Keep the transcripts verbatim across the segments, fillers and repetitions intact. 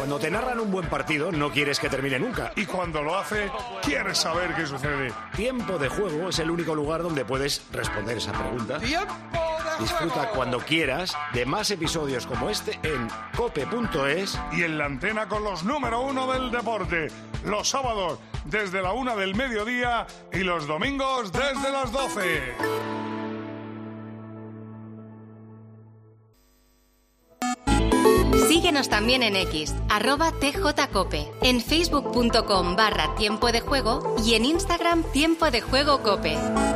Cuando te narran un buen partido, no quieres que termine nunca. Y cuando lo hace, quieres saber qué sucede. Tiempo de Juego es el único lugar donde puedes responder esa pregunta. ¡Tiempo de Disfruta juego! cuando quieras de más episodios como este en cope punto es. Y en la antena con los número uno del deporte. Los sábados desde la una del mediodía y los domingos desde las doce. Síguenos también en X, arroba tjcope, en facebook.com barra tiempo de juego y en Instagram tiempo de juego cope.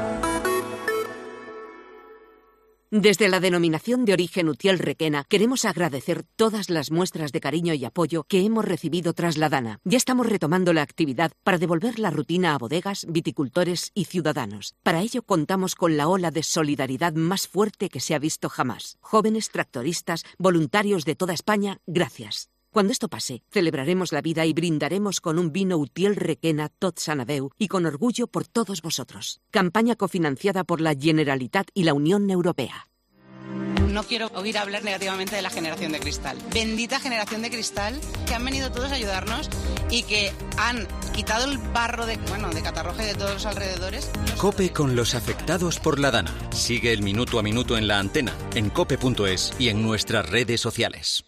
Desde la Denominación de Origen Utiel Requena queremos agradecer todas las muestras de cariño y apoyo que hemos recibido tras la Dana. Ya estamos retomando la actividad para devolver la rutina a bodegas, viticultores y ciudadanos. Para ello contamos con la ola de solidaridad más fuerte que se ha visto jamás. Jóvenes tractoristas, voluntarios de toda España, gracias. Cuando esto pase, celebraremos la vida y brindaremos con un vino Utiel Requena Tot Sanadeu y con orgullo por todos vosotros. Campaña cofinanciada por la Generalitat y la Unión Europea. No quiero oír hablar negativamente de la generación de cristal. Bendita generación de cristal, que han venido todos a ayudarnos y que han quitado el barro de, bueno, de Catarroja y de todos los alrededores. COPE con los afectados por la Dana. Sigue el minuto a minuto en la antena, en cope punto es y en nuestras redes sociales.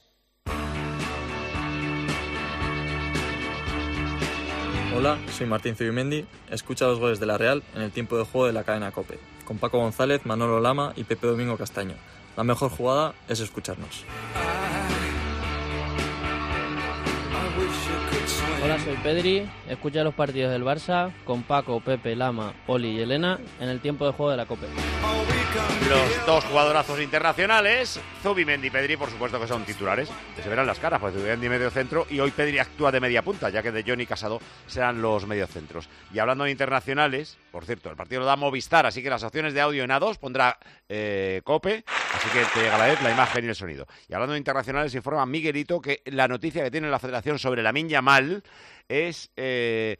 Hola, soy Martín Zubimendi. Escucha los goles de la Real en el tiempo de juego de la cadena COPE, con Paco González, Manolo Lama y Pepe Domingo Castaño. La mejor jugada es escucharnos. Hola, soy Pedri. Escucha los partidos del Barça con Paco, Pepe, Lama, Oli y Elena en el tiempo de juego de la COPE. Los dos jugadorazos internacionales, Zubimendi y Pedri, por supuesto que son titulares. Se verán las caras, pues Zubimendi medio centro y hoy Pedri actúa de media punta, ya que De Jong y Casado serán los mediocentros. Y hablando de internacionales, por cierto, el partido lo da Movistar, así que las opciones de audio en A dos pondrá eh, COPE, así que te llega a la vez la imagen y el sonido. Y hablando de internacionales, informa Miguelito que la noticia que tiene la Federación sobre Lamine Yamal es... Eh,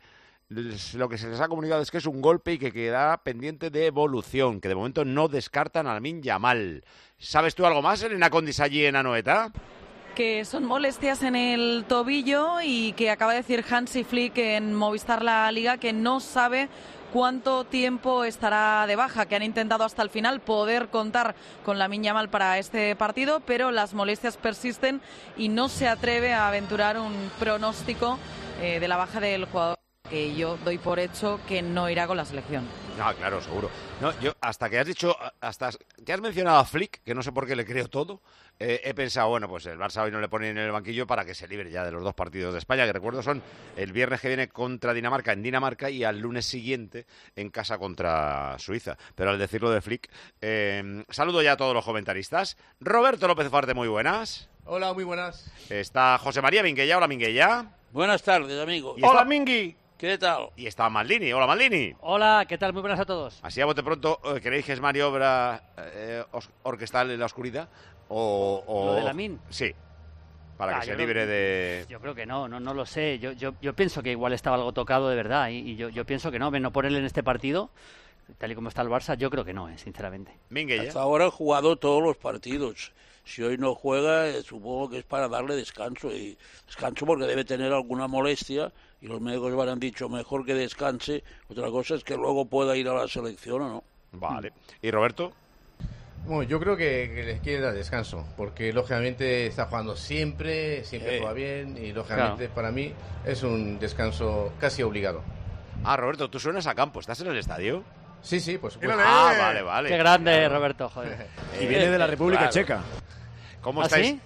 lo que se les ha comunicado es que es un golpe y que queda pendiente de evolución, que de momento no descartan a Lamine Yamal. ¿Sabes tú algo más, Elena Condis, allí en Anoeta? Que son molestias en el tobillo y que acaba de decir Hansi Flick en Movistar La Liga que no sabe cuánto tiempo estará de baja, que han intentado hasta el final poder contar con Lamine Yamal para este partido, pero las molestias persisten y no se atreve a aventurar un pronóstico eh, de la baja del jugador, que yo doy por hecho que no irá con la selección. No, claro, seguro. No, yo hasta que has dicho, hasta que has mencionado a Flick, que no sé por qué le creo todo, eh, he pensado, bueno, pues el Barça hoy no le pone en el banquillo para que se libre ya de los dos partidos de España, que recuerdo son el viernes que viene contra Dinamarca en Dinamarca y al lunes siguiente en casa contra Suiza. Pero al decirlo de Flick, eh, saludo ya a todos los comentaristas. Roberto López Farte, muy buenas. Hola, muy buenas. Está José María Minguella. Hola, Minguella. Buenas tardes, amigos. Hola, Mingui. ¿Qué tal? Y está Maldini. Hola, Maldini. Hola, ¿qué tal? Muy buenas a todos. Así a bote pronto, ¿creéis que es maniobra eh, orquestal en la oscuridad? O, o... ¿Lo de Lamine? Sí, para ah, que se no, libre de... Yo creo que no, no, no lo sé. Yo, yo, yo pienso que igual estaba algo tocado de verdad y, y yo, yo pienso que no, no por él en este partido, tal y como está el Barça, yo creo que no, eh, sinceramente. Minguella. Hasta ahora ha jugado todos los partidos. Si hoy no juega, eh, supongo que es para darle descanso. Y descanso porque debe tener alguna molestia. Y los médicos me han dicho mejor que descanse. Otra cosa es que luego pueda ir a la selección o no. Vale. ¿Y Roberto? Bueno, yo creo que, que les quiere dar descanso. Porque lógicamente está jugando siempre, siempre Eh, juega bien. Y lógicamente claro. para mí es un descanso casi obligado. Ah, Roberto, tú suenas a campo. ¿Estás en el estadio? Sí, sí, por supuesto. Ah, vale, vale. Qué grande, Claro. Roberto, joder. Y viene de la República Claro. Checa. ¿Cómo ¿Ah, estáis? sí?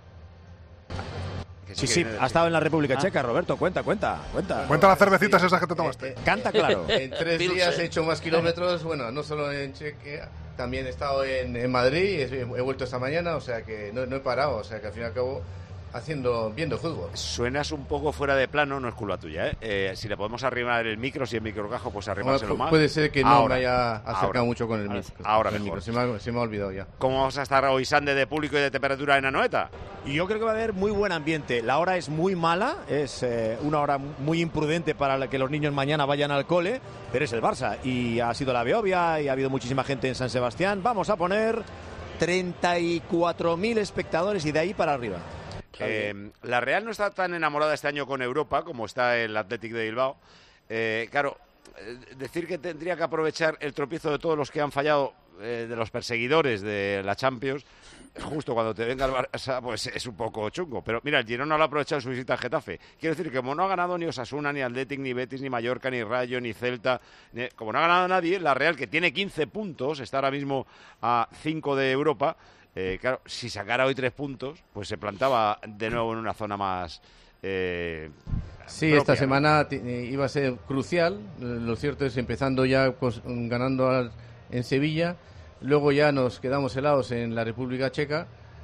Que Sí, que sí, viene de- ha estado en la República Ah. Checa, Roberto. Cuenta, cuenta, cuenta. Cuenta las cervecitas esas que te tomaste. Eh, eh, Canta claro. En tres Pilsen. días he hecho más kilómetros, bueno, no solo en Chequia, también he estado en, en Madrid, he, he vuelto esta mañana, o sea que no, no he parado, o sea que al fin y al cabo haciendo, viendo fútbol. Suenas un poco fuera de plano, no es culpa tuya, ¿eh? Eh, si le podemos arrimar el micro, si el microcajo, pues arrimárselo Bueno, más. puede ser que no Ahora, me haya acercado ahora. mucho con el Ahora micro. sí. Ahora con el mejor. micro. Se, me ha, se me ha olvidado ya. ¿Cómo vamos a estar hoy, Sande, de público y de temperatura en Anoeta? Y yo creo que va a haber muy buen ambiente. La hora es muy mala, es eh, una hora muy imprudente para la que los niños mañana vayan al cole, pero es el Barça. Y ha sido la Beovia y ha habido muchísima gente en San Sebastián. Vamos a poner treinta y cuatro mil espectadores y de ahí para arriba. Eh, la Real no está tan enamorada este año con Europa como está el Athletic de Bilbao. Eh, claro, eh, decir que tendría que aprovechar el tropiezo de todos los que han fallado, eh, de los perseguidores de la Champions, justo cuando te venga el Barça, pues es un poco chungo. Pero mira, el Girona lo ha aprovechado en su visita al Getafe. Quiero decir que como no ha ganado ni Osasuna, ni Athletic, ni Betis, ni Mallorca, ni Rayo, ni Celta, ni, como no ha ganado nadie, la Real, que tiene quince puntos, está ahora mismo a cinco de Europa. Eh, claro, si sacara hoy tres puntos, pues se plantaba de nuevo en una zona más... Eh, sí, propia, esta ¿no? semana iba a ser crucial. Lo cierto es empezando ya pues, ganando al, en Sevilla, luego ya nos quedamos helados en la República Checa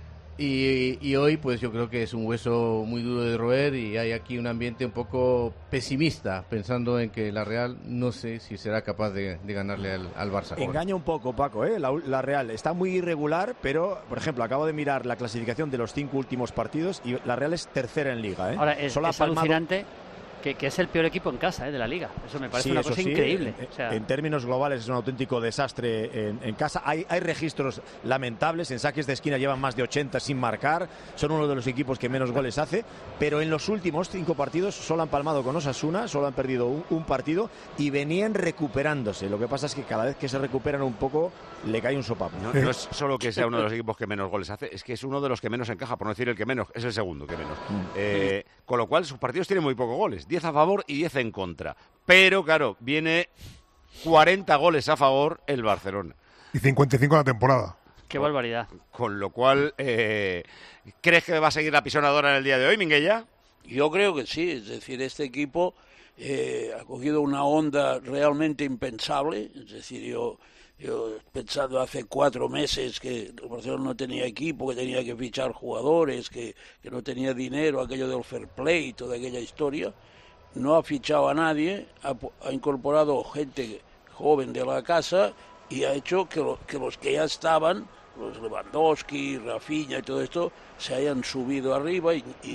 y, y hoy pues yo creo que es un hueso muy duro de roer y hay aquí un ambiente un poco pesimista pensando en que la Real no sé si será capaz de, de ganarle al, al Barça. Engaña un poco, Paco, ¿eh? la, la Real está muy irregular, pero por ejemplo acabo de mirar la clasificación de los cinco últimos partidos y la Real es tercera en Liga, ¿eh? Ahora es, Solo es ha palmado... alucinante que, que es el peor equipo en casa, ¿eh? De la Liga. Eso me parece Sí, una eso cosa sí, increíble. En, o sea, en términos globales es un auténtico desastre en, en casa. Hay, hay registros lamentables. En saques de esquina llevan más de ochenta sin marcar. Son uno de los equipos que menos goles hace. Pero en los últimos cinco partidos solo han palmado con Osasuna, solo han perdido un, un partido y venían recuperándose. Lo que pasa es que cada vez que se recuperan un poco le cae un sopapo. No, no es solo que sea uno de los equipos que menos goles hace, es que es uno de los que menos encaja, por no decir el que menos, es el segundo que menos. Mm. Eh, con lo cual sus partidos tienen muy pocos goles, diez a favor y diez en contra. Pero claro, viene cuarenta goles a favor el Barcelona. Y cincuenta y cinco en la temporada. Qué barbaridad. Con lo cual, eh, ¿crees que va a seguir la pisonadora en el día de hoy, Minguella? Yo creo que sí, es decir, este equipo eh, ha cogido una onda realmente impensable, es decir, yo... Yo he pensado hace cuatro meses que el Barcelona no tenía equipo, que tenía que fichar jugadores, que, que no tenía dinero, aquello del fair play, toda aquella historia. No ha fichado a nadie, ha, ha incorporado gente joven de la casa y ha hecho que, lo, que los que ya estaban, los Lewandowski, Rafinha y todo esto, se hayan subido arriba y, y,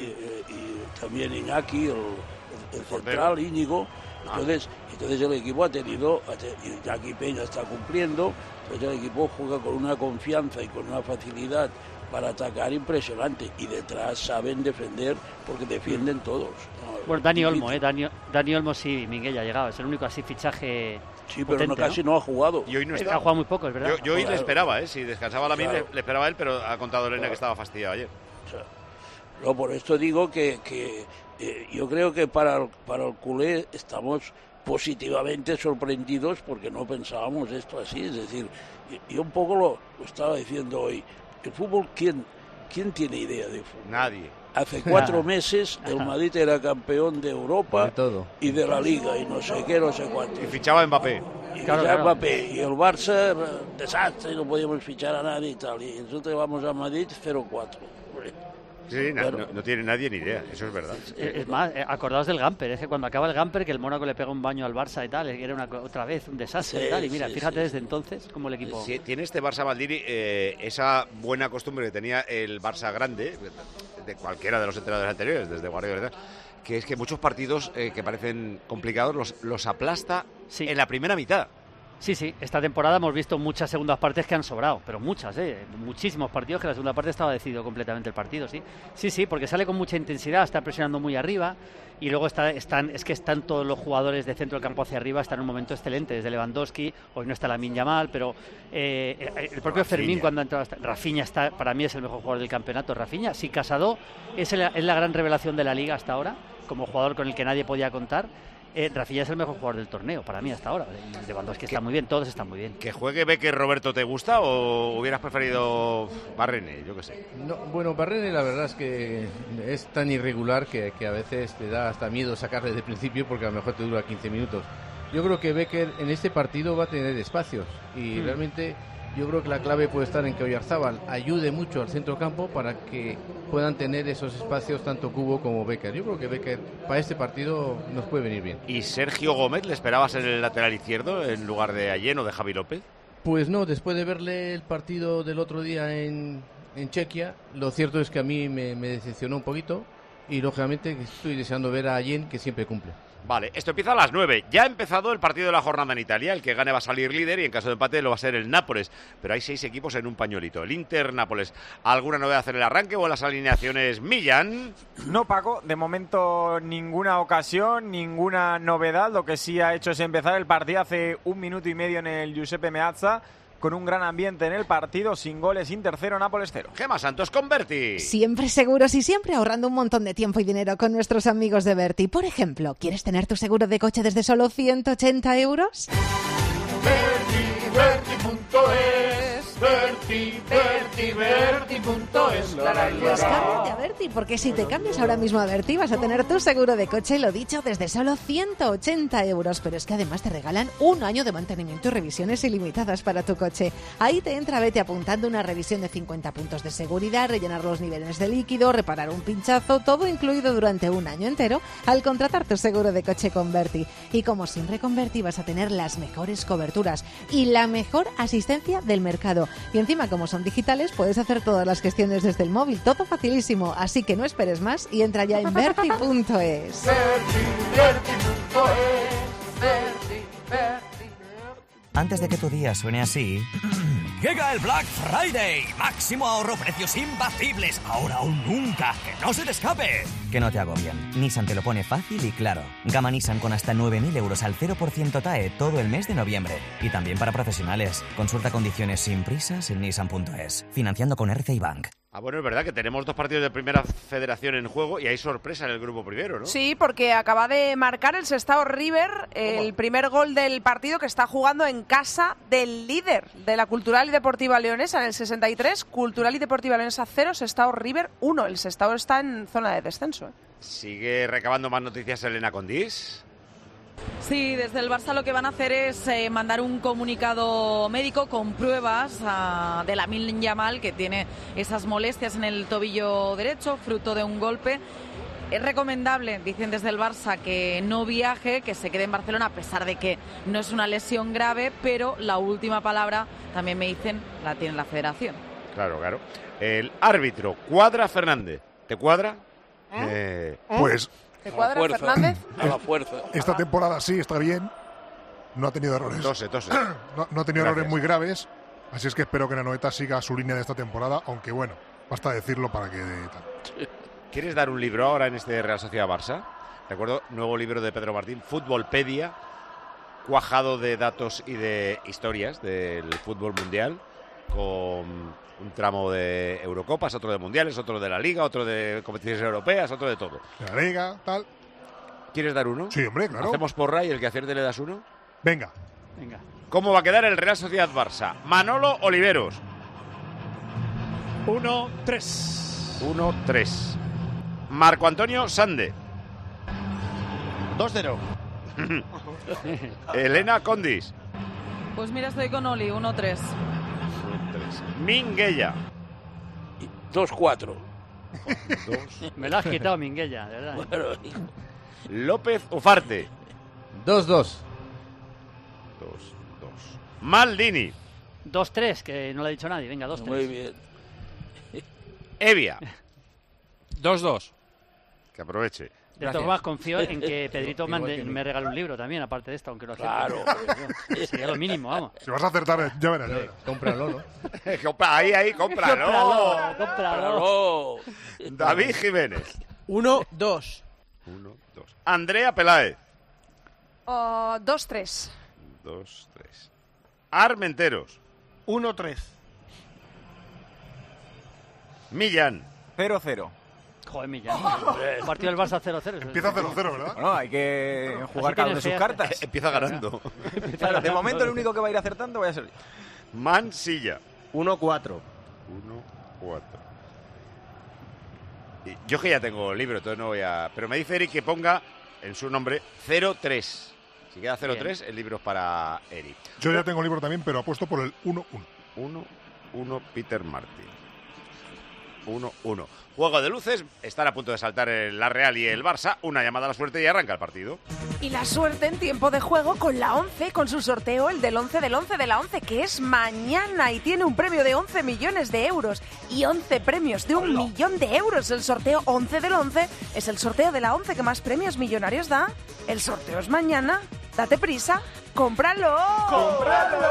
y también Iñaki, el, el, el central, Íñigo. Entonces, entonces el equipo ha tenido, y Jackie Peña está cumpliendo, entonces el equipo juega con una confianza y con una facilidad para atacar impresionante y detrás saben defender porque defienden todos. ¿No? Bueno, Dani Olmo, eh, Dani, Dani Olmo sí, Miguel ya ha llegado, es el único así fichaje. Sí, pero potente, no, casi ¿no? no ha jugado. Y hoy no está. Ha jugado muy poco, es verdad. Yo, yo hoy claro. le esperaba, ¿eh? Si descansaba la claro. mil, le, le esperaba él, pero ha contado Elena claro. que estaba fastidiado ayer. O sea, no, por esto digo que, que eh, yo creo que para el, para el culé estamos positivamente sorprendidos porque no pensábamos esto así, es decir, yo un poco lo, lo estaba diciendo hoy, el fútbol, ¿quién, quién tiene idea de fútbol? Nadie. Hace cuatro meses el Madrid era campeón de Europa de todo. Y de la Liga y no sé qué, no sé cuánto. Y fichaba a Mbappé. Y claro, fichaba claro. Mbappé. Y el Barça, desastre, no podíamos fichar a nadie y tal. Y nosotros vamos a Madrid cero cuatro. Sí, Bueno. no, no tiene nadie ni idea, eso es verdad. Es, es más, eh, acordaos del Gamper, es que cuando acaba el Gamper que el Mónaco le pega un baño al Barça y tal, era una, otra vez un desastre Sí, y tal, y mira, sí, fíjate sí. desde entonces como el equipo... Sí, tiene este Barça Maldini eh, esa buena costumbre que tenía el Barça grande, de cualquiera de los entrenadores anteriores, desde Guardiola, que es que muchos partidos eh, que parecen complicados los, los aplasta Sí. en la primera mitad. Sí, sí, esta temporada hemos visto muchas segundas partes que han sobrado, pero muchas, ¿eh? Muchísimos partidos que la segunda parte estaba decidido completamente el partido, sí. Sí, sí, porque sale con mucha intensidad, está presionando muy arriba y luego está, están, es que están todos los jugadores de centro del campo hacia arriba, están en un momento excelente, desde Lewandowski, hoy no está Lamine Yamal, pero eh, el propio Rafinha. Fermín cuando ha entrado, hasta, Rafinha está, para mí es el mejor jugador del campeonato, Rafinha, sí, Casado es, el, es la gran revelación de la Liga hasta ahora, como jugador con el que nadie podía contar. Eh, Rafinha es el mejor jugador del torneo, para mí hasta ahora. Lewandowski está muy bien, todos están muy bien. ¿Que juegue Becker, Roberto, te gusta o hubieras preferido Barrene? Yo qué sé. No, bueno, Barrene la verdad es que es tan irregular que, que a veces te da hasta miedo sacarle de principio porque a lo mejor te dura quince minutos. Yo creo que Becker en este partido va a tener espacios y mm. realmente yo creo que la clave puede estar en que Oyarzábal ayude mucho al centrocampo para que puedan tener esos espacios tanto Cubo como Becker. Yo creo que Becker para este partido nos puede venir bien. ¿Y Sergio Gómez le esperabas en el lateral izquierdo en lugar de Allen o de Javi López? Pues no, después de verle el partido del otro día en, en Chequia, lo cierto es que a mí me, me decepcionó un poquito y lógicamente estoy deseando ver a Allen, que siempre cumple. Vale, esto empieza a las nueve. Ya ha empezado el partido de la jornada en Italia. El que gane va a salir líder y en caso de empate lo va a ser el Nápoles. Pero hay seis equipos en un pañuelito. El Inter, Nápoles. ¿Alguna novedad en el arranque o en las alineaciones? Millán. No, Paco. De momento ninguna ocasión, ninguna novedad. Lo que sí ha hecho es empezar el partido hace un minuto y medio en el Giuseppe Meazza, con un gran ambiente en el partido, sin goles, Inter cero, Nápoles cero. Gema Santos con Berti. Siempre seguros y siempre ahorrando un montón de tiempo y dinero con nuestros amigos de Berti. Por ejemplo, ¿quieres tener tu seguro de coche desde solo ciento ochenta euros? Berti, Berti punto es, Berti, Berti, Berti punto es. Pues cámbiate a Berti, porque si te cambias ahora mismo a Berti vas a tener tu seguro de coche, lo dicho, desde solo ciento ochenta euros. Pero es que además te regalan un año de mantenimiento y revisiones ilimitadas para tu coche. Ahí te entra Berti apuntando una revisión de cincuenta puntos de seguridad, rellenar los niveles de líquido, reparar un pinchazo, todo incluido durante un año entero al contratar tu seguro de coche con Berti. Y como siempre con Berti vas a tener las mejores coberturas y la mejor asistencia del mercado. Y encima, como son digitales, puedes hacer todas las gestiones desde el móvil, todo facilísimo. Así que no esperes más y entra ya en berti punto es. Antes de que tu día suene así... Llega el Black Friday. Máximo ahorro, precios imbatibles. Ahora o nunca. Que no se te escape. Que no te agobien. Nissan te lo pone fácil y claro. Gama Nissan con hasta nueve mil euros al cero por ciento T A E todo el mes de noviembre. Y también para profesionales. Consulta condiciones sin prisas en nissan punto es. Financiando con R C I Bank. Ah, bueno, es verdad que tenemos dos partidos de primera federación en juego y hay sorpresa en el grupo primero, ¿no? Sí, porque acaba de marcar el Sestao River el primer gol del partido, que está jugando en casa del líder de la Cultural y Deportiva Leonesa en el sesenta y tres. Cultural y Deportiva Leonesa cero, Sestao River uno. El Sestao está en zona de descenso, ¿eh? Sigue recabando más noticias Elena Condís. Sí, desde el Barça lo que van a hacer es eh, mandar un comunicado médico con pruebas uh, de Lamine Yamal, que tiene esas molestias en el tobillo derecho, fruto de un golpe. Es recomendable, dicen desde el Barça, que no viaje, que se quede en Barcelona, a pesar de que no es una lesión grave, pero la última palabra, también me dicen, la tiene la Federación. Claro, claro. El árbitro, Cuadra Fernández. ¿Te cuadra? ¿Eh? Eh, pues... ¿Te cuadra Fernández? A la fuerza. Esta temporada sí, está bien. No ha tenido errores. Tose, tose. No, no ha tenido Gracias. errores muy graves. Así es que espero que Anoeta siga su línea de esta temporada, aunque bueno, basta decirlo para que... Tal. ¿Quieres dar un libro ahora en este Real Sociedad Barça? Recuerdo, nuevo libro de Pedro Martín, Futbolpedia, cuajado de datos y de historias del fútbol mundial, con un tramo de Eurocopas, otro de Mundiales, otro de la Liga, otro de competiciones europeas, otro de todo. De la Liga, tal. ¿Quieres dar uno? Sí, hombre, claro. ¿Hacemos porra y el que acierte le das uno? Venga. Venga. ¿Cómo va a quedar el Real Sociedad Barça? Manolo Oliveros. uno tres. uno tres. Marco Antonio Sande. dos cero. Elena Condis. Pues mira, estoy con Oli, uno tres. Minguella. dos cuatro. Me lo has quitado, Minguella, de verdad. Bueno, López Ufarte. dos dos. dos dos. Maldini. dos tres, que no lo ha dicho nadie. Venga, dos tres. Muy bien. Evia. dos dos. Que aproveche. De todas formas, confío en que Pedrito mande, me regale un libro también, aparte de esto, aunque no acepte. Claro. Sería lo mínimo, vamos. Si vas a acertar, ya verás. Ya verás. Cómpralo, ¿no? Compra, ahí, ahí, cómpralo. Cómpralo, cómpralo. David Jiménez. uno dos. uno dos. Andrea Peláez. Oh, dos tres. dos tres. Armenteros. uno tres. Millán. cero cero. Joder, Millán. Partido del Barça cero cero. Empieza cero cero, ¿verdad? Bueno, hay que jugar cada uno de sus cartas. Empieza ganando. Claro, de momento el único que va a ir acertando voy a ser yo. Mansilla. uno cuatro. uno cuatro. Yo que ya tengo el libro, entonces no voy a... Pero me dice Eric que ponga en su nombre cero tres. Si queda cero tres, el libro es para Eric. Yo ya tengo el libro también, pero apuesto por el uno uno. uno uno Peter Martin. uno uno. Juego de luces, están a punto de saltar el La Real y el Barça, una llamada a la suerte y arranca el partido. Y la suerte en tiempo de juego con la once, con su sorteo, el del once del once de la once, que es mañana y tiene un premio de once millones de euros y once premios de un millón de euros. El sorteo once del once es el sorteo de la once que más premios millonarios da. El sorteo es mañana. Date prisa, cómpralo. ¡Cómpralo!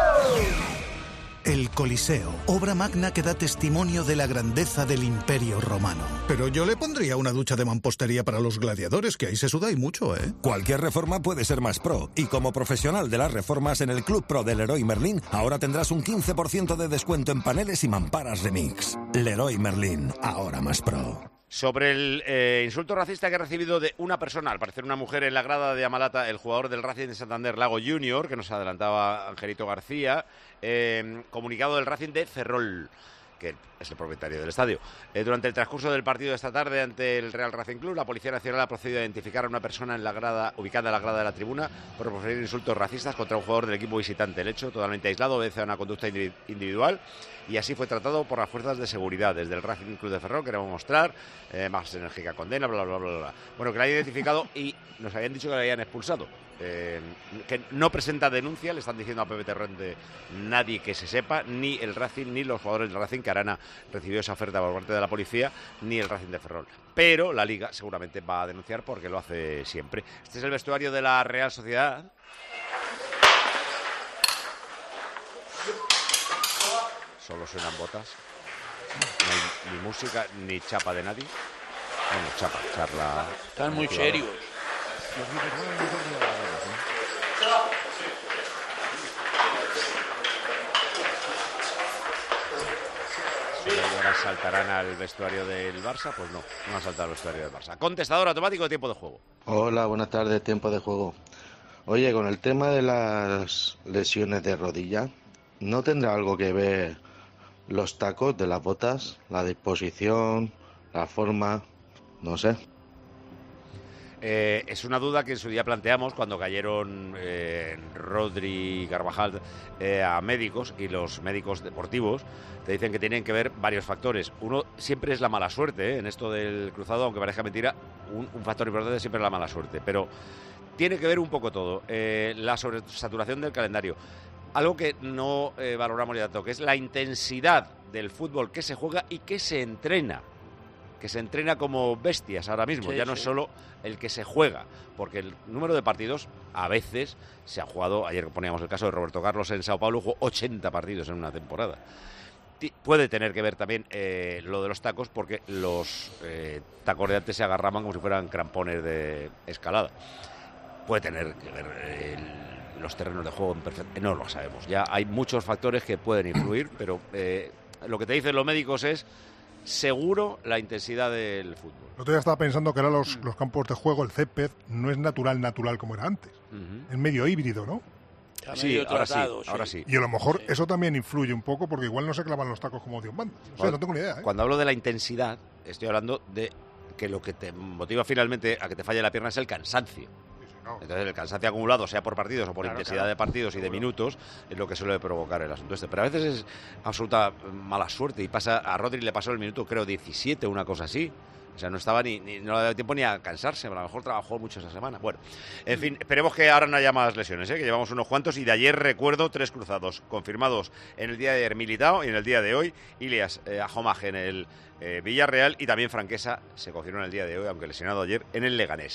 El Coliseo, obra magna que da testimonio de la grandeza del Imperio Romano. Pero yo le pondría una ducha de mampostería para los gladiadores, que ahí se suda y mucho, ¿eh? Cualquier reforma puede ser más pro. Y como profesional de las reformas en el Club Pro del Leroy Merlin, ahora tendrás un quince por ciento de descuento en paneles y mamparas Remix. Leroy Merlin, ahora más pro. Sobre el eh, insulto racista que ha recibido de una persona, al parecer una mujer, en la grada de Amalata, el jugador del Racing de Santander, Lago Junior, que nos adelantaba Angelito García, eh, comunicado del Racing de Ferrol, que es el propietario del estadio. Eh, durante el transcurso del partido de esta tarde ante el Real Racing Club, la Policía Nacional ha procedido a identificar a una persona en la grada, ubicada en la grada de la tribuna por proferir insultos racistas contra un jugador del equipo visitante. El hecho, totalmente aislado, obedece a una conducta individual y así fue tratado por las fuerzas de seguridad. Desde el Racing Club de Ferrol queremos mostrar eh, más enérgica condena, bla, bla, bla, bla, bla. Bueno, que la han identificado y nos habían dicho que la habían expulsado. Eh, que no presenta denuncia, le están diciendo a Pepe Terrente, nadie que se sepa, ni el Racing, ni los jugadores del Racing, que Arana recibió esa oferta por parte de la policía, ni el Racing de Ferrol. Pero la Liga seguramente va a denunciar porque lo hace siempre. Este es el vestuario de la Real Sociedad. Solo suenan botas. No hay ni música, ni chapa de nadie. Bueno, chapa, charla. Están muy serios. ¿Y ahora saltarán al vestuario del Barça? Pues no, no han saltado al vestuario del Barça. Contestador automático de tiempo de juego. Hola, buenas tardes, tiempo de juego. Oye, con el tema de las lesiones de rodilla, ¿no tendrá algo que ver los tacos de las botas, la disposición, la forma? No sé. Eh, es una duda que en su día planteamos cuando cayeron eh, Rodri y Carvajal eh, a médicos, y los médicos deportivos te dicen que tienen que ver varios factores. Uno siempre es la mala suerte, ¿eh? En esto del cruzado, aunque parezca mentira, un, un factor importante siempre es la mala suerte, pero tiene que ver un poco todo. Eh, la sobresaturación del calendario, algo que no eh, valoramos ya tanto, que es la intensidad del fútbol que se juega y que se entrena. Que se entrena como bestias ahora mismo, sí, ya no sí. es solo el que se juega, porque el número de partidos a veces se ha jugado, ayer poníamos el caso de Roberto Carlos en Sao Paulo, jugó ochenta partidos en una temporada. T- puede tener que ver también eh, lo de los tacos, porque los eh, tacos de antes se agarraban como si fueran crampones de escalada. Puede tener que ver eh, el, los terrenos de juego en perfecto, no lo sabemos, ya hay muchos factores que pueden influir, pero eh, lo que te dicen los médicos es seguro la intensidad del fútbol. El otro día estaba pensando que ahora los, los campos de juego, el césped, no es natural, natural como era antes. Uh-huh. Es medio híbrido, ¿no? Sí, ahora sí, ahora sí. Y a lo mejor Sí. eso también influye un poco, porque igual no se clavan los tacos como Dios manda. O sea, Cuando, no tengo ni idea, ¿eh? cuando hablo de la intensidad, estoy hablando de que lo que te motiva finalmente a que te falle la pierna es el cansancio. Entonces el cansancio acumulado, sea por partidos o por Claro, intensidad claro. de partidos y de minutos, es lo que suele provocar el asunto este. Pero a veces es absoluta mala suerte, y pasa a Rodri le pasó el minuto, creo, diecisiete, una cosa así. O sea, no estaba ni, ni no le daba tiempo ni a cansarse, a lo mejor trabajó mucho esa semana. Bueno, en fin, esperemos que ahora no haya más lesiones, ¿eh? Que llevamos unos cuantos, y de ayer recuerdo tres cruzados confirmados en el día de ayer Militao y en el día de hoy Ilias eh, Ajomaje en el eh, Villarreal, y también Franquesa se confirmó en el día de hoy, aunque lesionado ayer, en el Leganés.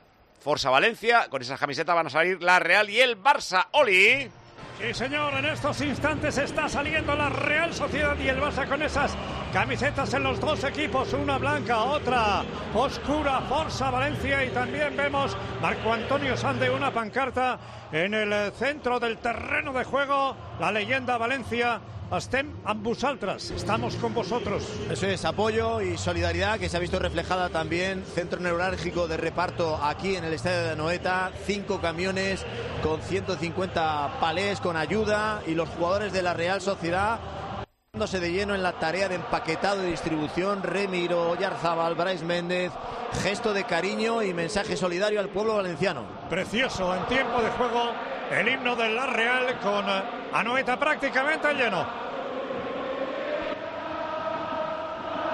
Forza Valencia, con esas camisetas van a salir la Real y el Barça. ¡Oli! Sí, señor, en estos instantes está saliendo la Real Sociedad y el Barça con esas camisetas en los dos equipos, una blanca, otra oscura, Forza Valencia, y también vemos Marco Antonio Sande, una pancarta en el centro del terreno de juego, la leyenda Valencia. Estem amb vosaltres, estamos con vosotros. Eso es, apoyo y solidaridad que se ha visto reflejada también, centro neurálgico de reparto aquí en el estadio de Anoeta, cinco camiones con ciento cincuenta palés con ayuda, y los jugadores de la Real Sociedad dándose de lleno en la tarea de empaquetado y distribución. Remiro Oyarzábal, Brais Méndez, gesto de cariño y mensaje solidario al pueblo valenciano. Precioso en tiempo de juego el himno de la Real con Anoeta prácticamente lleno.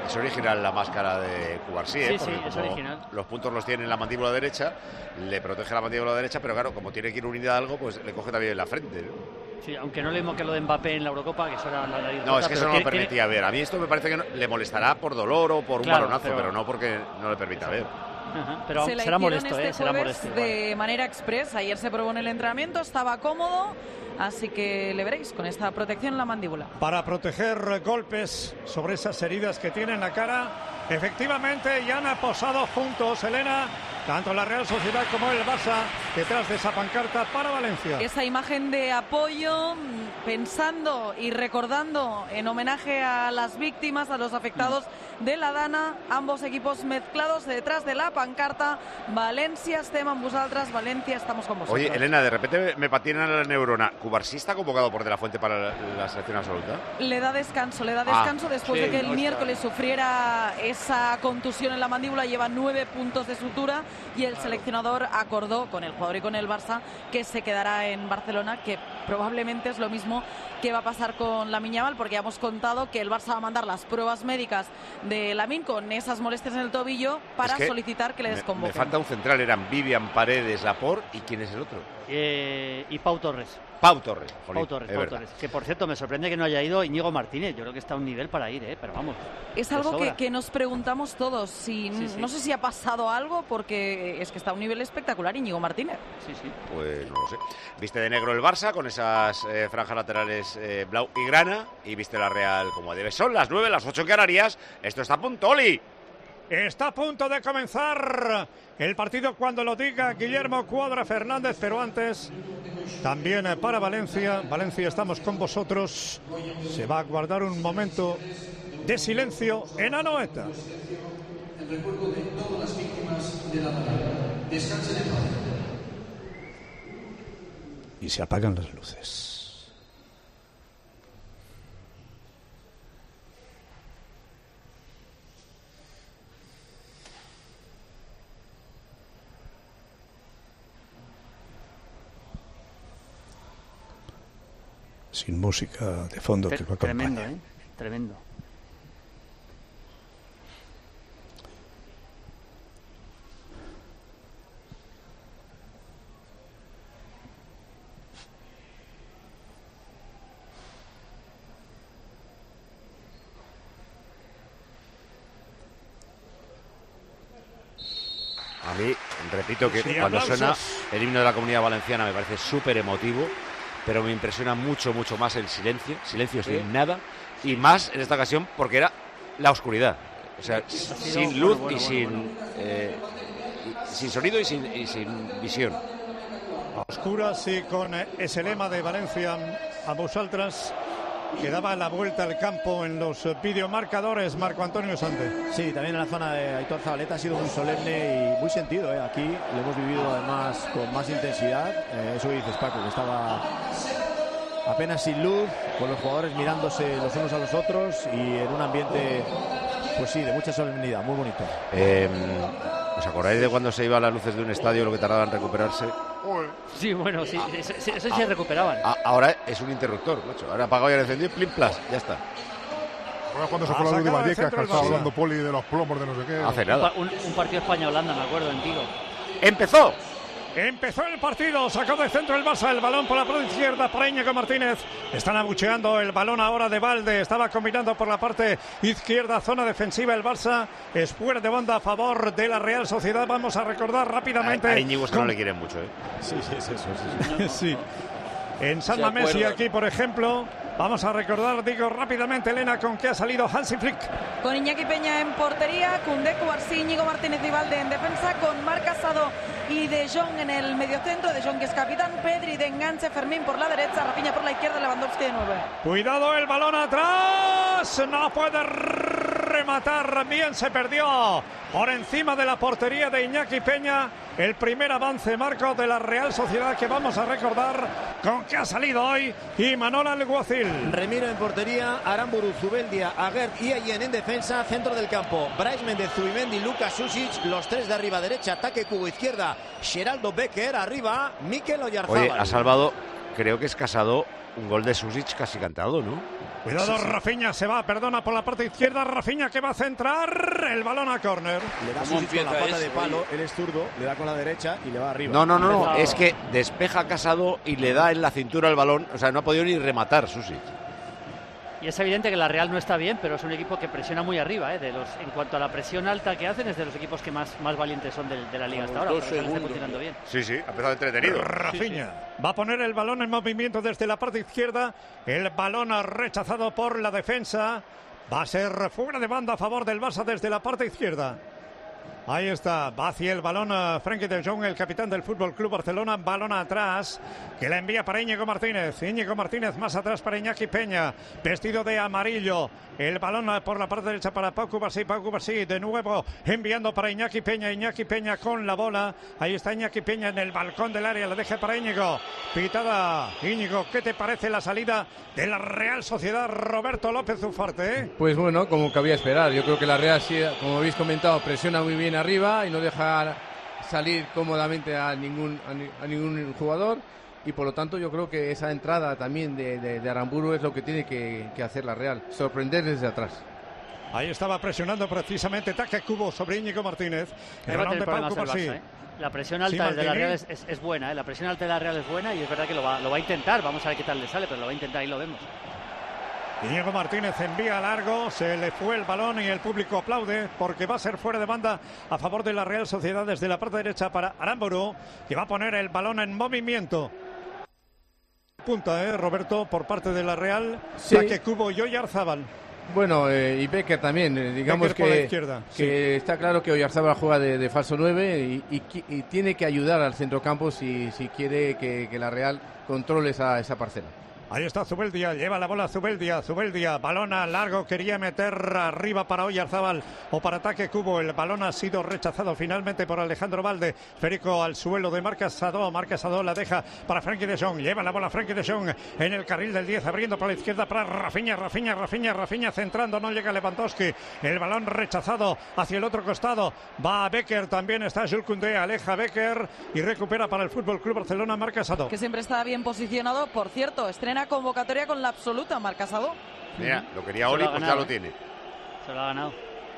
Es original la máscara de Cubarsí, ¿eh? Sí, Porque sí, es como original. los puntos los tiene en la mandíbula derecha, le protege la mandíbula derecha, pero claro, como tiene que ir unida a algo, pues le coge también en la frente, ¿no? Sí, aunque no le mismo que lo de Mbappé en la Eurocopa, que eso era la nariz No, rota, es que eso pero no lo tiene- permitía ver. A mí esto me parece que no- le molestará por dolor o por un Claro, balonazo, pero... pero- no porque no le permita ver. Ajá, pero Se la será hicieron molesto, este ¿eh? Será jueves molesto. igual. de manera express. Ayer se probó en el entrenamiento, estaba cómodo, así que le veréis con esta protección en la mandíbula. Para proteger golpes sobre esas heridas que tiene en la cara. Efectivamente, ya han posado juntos, Elena, tanto la Real Sociedad como el Barça, detrás de esa pancarta para Valencia. Esa imagen de apoyo, mm, pensando y recordando en homenaje a las víctimas, a los afectados de la Dana, ambos equipos mezclados detrás de la pancarta. Valencia, estem amb vosaltres, Valencia, estamos con vosotros. Oye, Elena, de repente me patina la neurona. ¿Cubarsí está convocado por De La Fuente para la, la selección absoluta? Le da descanso, le da Ah, descanso después sí, de que el no está. miércoles sufriera esa contusión en la mandíbula. Lleva nueve puntos de sutura y el seleccionador acordó con el jugador y con el Barça que se quedará en Barcelona, que probablemente es lo mismo que va a pasar con Lamine Yamal, porque ya hemos contado que el Barça va a mandar las pruebas médicas de Lamine con esas molestias en el tobillo para Es que solicitar que le me, desconvoquen. me falta un central, eran Vivian Paredes, Laporte, ¿y quién es el otro? Eh, y Pau Torres. Pau Torres. Jolín, Pau Torres, es Pau verdad. Torres. Que por cierto, me sorprende que no haya ido Íñigo Martínez. Yo creo que está a un nivel para ir, ¿eh? Pero vamos. Es de algo que, sobra. que nos preguntamos todos. Si, Sí, sí. No sé si ha pasado algo, porque es que está a un nivel espectacular Íñigo Martínez. Sí, sí. Pues no lo sé. Viste de negro el Barça con esas eh, franjas laterales eh, blau y grana, y viste la Real como debe. Son las nueve, las ocho en Canarias. Esto está a punto, Oli. Está a punto de comenzar el partido cuando lo diga Guillermo Cuadra Fernández, pero antes también eh, para Valencia. Valencia, estamos con vosotros. Se va a guardar un momento de silencio en Anoeta. En recuerdo de todas las víctimas de la Dana. Descansen en paz. Y se apagan las luces. Sin música de fondo Tre- que lo acompañe. Tremendo, ¿eh? Tremendo. A mí, repito que Sí, cuando aplausos. suena el himno de la Comunidad Valenciana me parece súper emotivo, pero me impresiona mucho, mucho más el silencio, silencio Sí. sin nada, y más en esta ocasión porque era la oscuridad. O sea, sido- sin luz bueno, bueno, y bueno, sin, eh, y- sin sonido y sin, y sin visión. A oscuras y con eh, ese lema de Valencia a vosotras, que daba la vuelta al campo en los eh, videomarcadores, Marco Antonio Sande. Sí, también en la zona de Aitor Zabaleta ha sido muy solemne y muy sentido. ¿eh? Aquí lo hemos vivido además con más intensidad. Eh, eso que dices, Paco, que estaba apenas sin luz, con los jugadores mirándose los unos a los otros y en un ambiente, pues sí, de mucha solemnidad, muy bonito. Eh, ¿Os acordáis de cuando se iban las luces de un estadio, lo que tardaba en recuperarse? Sí, bueno, sí, eso, eso sí se recuperaban. A- ahora es un interruptor, macho. Ahora apagado y ahora encendido, plim, plas, ya está. Ahora cuando se Ha fue la luz de sacado de Vallecas, centro que el estaba Barça. hablando Poli de los plomos de no sé qué. Hace Un, nada. pa- un- un partido España-Holanda, me acuerdo, en Vigo. ¡Empezó! Empezó el partido, sacó de centro el Barça, el balón por la parte izquierda para Íñigo Martínez. Están abucheando el balón ahora de Valde, estaba combinando por la parte izquierda, zona defensiva el Barça. Es fuera de banda a favor de la Real Sociedad. Vamos a recordar rápidamente. A, a Íñigo es que no con- le quieren mucho, ¿eh? Sí, sí, es eso. Sí, sí. Sí. En San Se Mamés y acuerdan. aquí, por ejemplo, vamos a recordar, digo rápidamente, Elena, con qué ha salido Hansi Flick. Con Iñaki Peña en portería, Koundé, Cubarsí, Íñigo Martínez y Valde en defensa, con Marc Casado y De Jong en el mediocentro, De Jong que es capitán, Pedri de enganche, Fermín por la derecha, Rafinha por la izquierda, Lewandowski de nueve. Cuidado el balón atrás, no puede rematar, bien se perdió por encima de la portería de Iñaki Peña. El primer avance, Marco, de la Real Sociedad, que vamos a recordar con que ha salido hoy y Manol Alguacil. Remiro en portería, Aramburu, Zubeldia, Aguerd y Ayen en defensa, centro del campo, Brais Méndez, Zubimendi, Lucas Susic, los tres de arriba derecha, ataque cubo izquierda, Geraldo Becker arriba, Mikel Oyarzábal. Oye, ha salvado, creo que es Casado, un gol de Susic casi cantado, ¿no? Cuidado, Sí, sí. Rafinha se va, perdona, por la parte izquierda. Rafinha que va a centrar el balón a córner. Le da Susic con la pata de palo, él es zurdo, le da con la derecha y le va arriba. No, no, no, no, es que despeja Casado y le da en la cintura el balón. O sea, no ha podido ni rematar Susic. Y es evidente que la Real no está bien, pero es un equipo que presiona muy arriba. ¿eh? De los, en cuanto a la presión alta que hacen, es de los equipos que más, más valientes son de, de la Liga hasta ahora. Pero se le está funcionando bien. Sí, sí, ha empezado entretenido. Rafinha va a poner el balón en movimiento desde la parte izquierda. El balón rechazado por la defensa. Va a ser fuera de banda a favor del Barça desde la parte izquierda. Ahí está, va hacia el balón a Frenkie de Jong, el capitán del Fútbol Club Barcelona. Balón atrás, que la envía para Íñigo Martínez. Íñigo Martínez más atrás para Iñaki Peña, vestido de amarillo. El balón por la parte derecha para Pau Cubarsí. Pau Cubarsí de nuevo enviando para Iñaki Peña. Iñaki Peña con la bola. Ahí está Iñaki Peña en el balcón del área. La deja para Íñigo. Pitada. Íñigo, ¿qué te parece la salida de la Real Sociedad? Roberto López Ufarte, ¿eh? Pues bueno, como cabía esperar. Yo creo que la Real, como habéis comentado, presiona muy bien arriba y no deja salir cómodamente a ningún, a, ni, a ningún jugador. Y por lo tanto yo creo que esa entrada también de, de, de Aramburu es lo que tiene que, que hacer la Real, sorprender desde atrás. Ahí estaba presionando precisamente Take Kubo sobre Íñigo Martínez. El balón de Pau Cubarsí. ¿eh? La presión alta sí, de la Real es, es, es buena, ¿eh? La presión alta de la Real es buena y es verdad que lo va, lo va a intentar. Vamos a ver qué tal le sale, pero lo va a intentar y lo vemos. Íñigo Martínez envía largo, se le fue el balón y el público aplaude porque va a ser fuera de banda a favor de la Real Sociedad desde la parte derecha para Aramburu, que va a poner el balón en movimiento. Punta, ¿eh, Roberto, por parte de la Real? Sí. Take Kubo y Oyarzábal. Bueno, eh, y Becker también, eh, digamos Becker por la que, izquierda, que sí. Está claro que Oyarzábal juega de, de falso nueve y, y, y tiene que ayudar al centrocampo si, si quiere que, que la Real controle esa, esa parcela. Ahí está Zubeldia, lleva la bola Zubeldia, Zubeldia, balón a largo, quería meter arriba para Oyarzábal o para Take Kubo. El balón ha sido rechazado finalmente por Alejandro Valde. Férico al suelo de Marcas Sadó, Marcas Sadó la deja para Frenkie de Jong, lleva la bola Frenkie de Jong en el carril del diez, abriendo por la izquierda para Rafinha, Rafinha, Rafinha, Rafinha centrando, no llega Lewandowski. El balón rechazado hacia el otro costado, va a Becker, también está Jules Koundé, aleja Becker y recupera para el Fútbol Club Barcelona Marcas Sadó. Que siempre está bien posicionado, por cierto, estrena convocatoria con la absoluta, Marc Casado. Mira, lo quería Oli, pues ya lo tiene. Se lo ha ganado.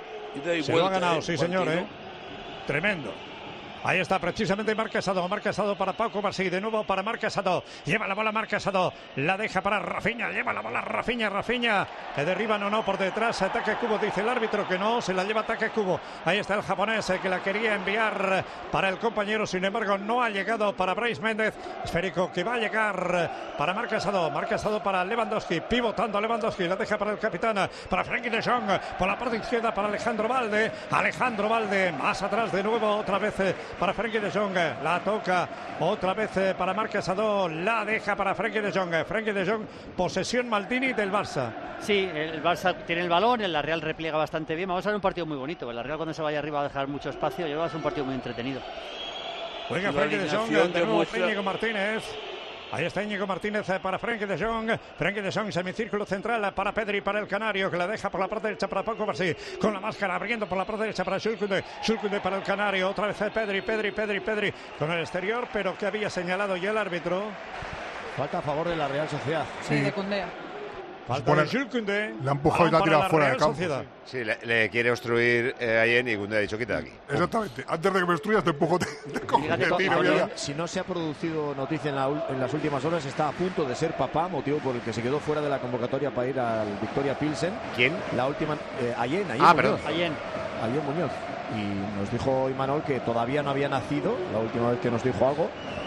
Se lo ha ganado, sí señor, ¿eh? Tremendo. Ahí está precisamente Marc Casado, Marc Casado para Pau Cubarsí, de nuevo para Marc Casado, lleva la bola Marc Casado, la deja para Rafinha, lleva la bola Rafinha, Rafinha, le derriban o no por detrás, ataque Kubo, dice el árbitro que no, se la lleva ataque Kubo, ahí está el japonés que la quería enviar para el compañero, sin embargo no ha llegado para Brais Méndez, esférico que va a llegar para Marc Casado, Marc Casado para Lewandowski, pivotando Lewandowski, la deja para el capitán, para Frenkie de Jong, por la parte izquierda para Alejandro Valde, Alejandro Valde, más atrás de nuevo otra vez para Frenkie de Jong, la toca otra vez para Marc Casado, la deja para Frenkie de Jong, Frenkie de Jong, posesión Maldini del Barça. Sí, el Barça tiene el balón, el la Real repliega bastante bien, vamos a ver un partido muy bonito, la Real cuando se vaya arriba va a dejar mucho espacio, yo creo que va a ser un partido muy entretenido. Juega Frenkie de Jong, de nuevo Íñigo Martínez. Ahí está Íñigo Martínez para Frenkie de Jong. Frenkie de Jong, semicírculo central para Pedri, para el Canario, que la deja por la parte derecha para Pau Cubarsí. Con la máscara abriendo por la parte derecha para Jules Koundé. Jules Koundé para el Canario. Otra vez Pedri, Pedri, Pedri, Pedri. Con el exterior, pero que había señalado ya el árbitro. Falta a favor de la Real Sociedad. Sí, de Koundé. Falta de Jules Koundé. Le ha empujado y la ha tirado fuera del campo. Sociedad. Sí, sí le, le quiere obstruir eh, a Yen y Koundé ha dicho quita de aquí. Exactamente. Antes de que me obstruyas te empujo, te, te cojo, te tiro. Ayer, si no se ha producido noticia en, la, en las últimas horas, está a punto de ser papá, motivo por el que se quedó fuera de la convocatoria para ir al Victoria Pilsen. ¿Quién? La última, eh, Ayen, Ayen Ah, Muñoz. perdón. Ayen. Ayen Muñoz. Y nos dijo Imanol que todavía no había nacido, la última vez que nos dijo algo.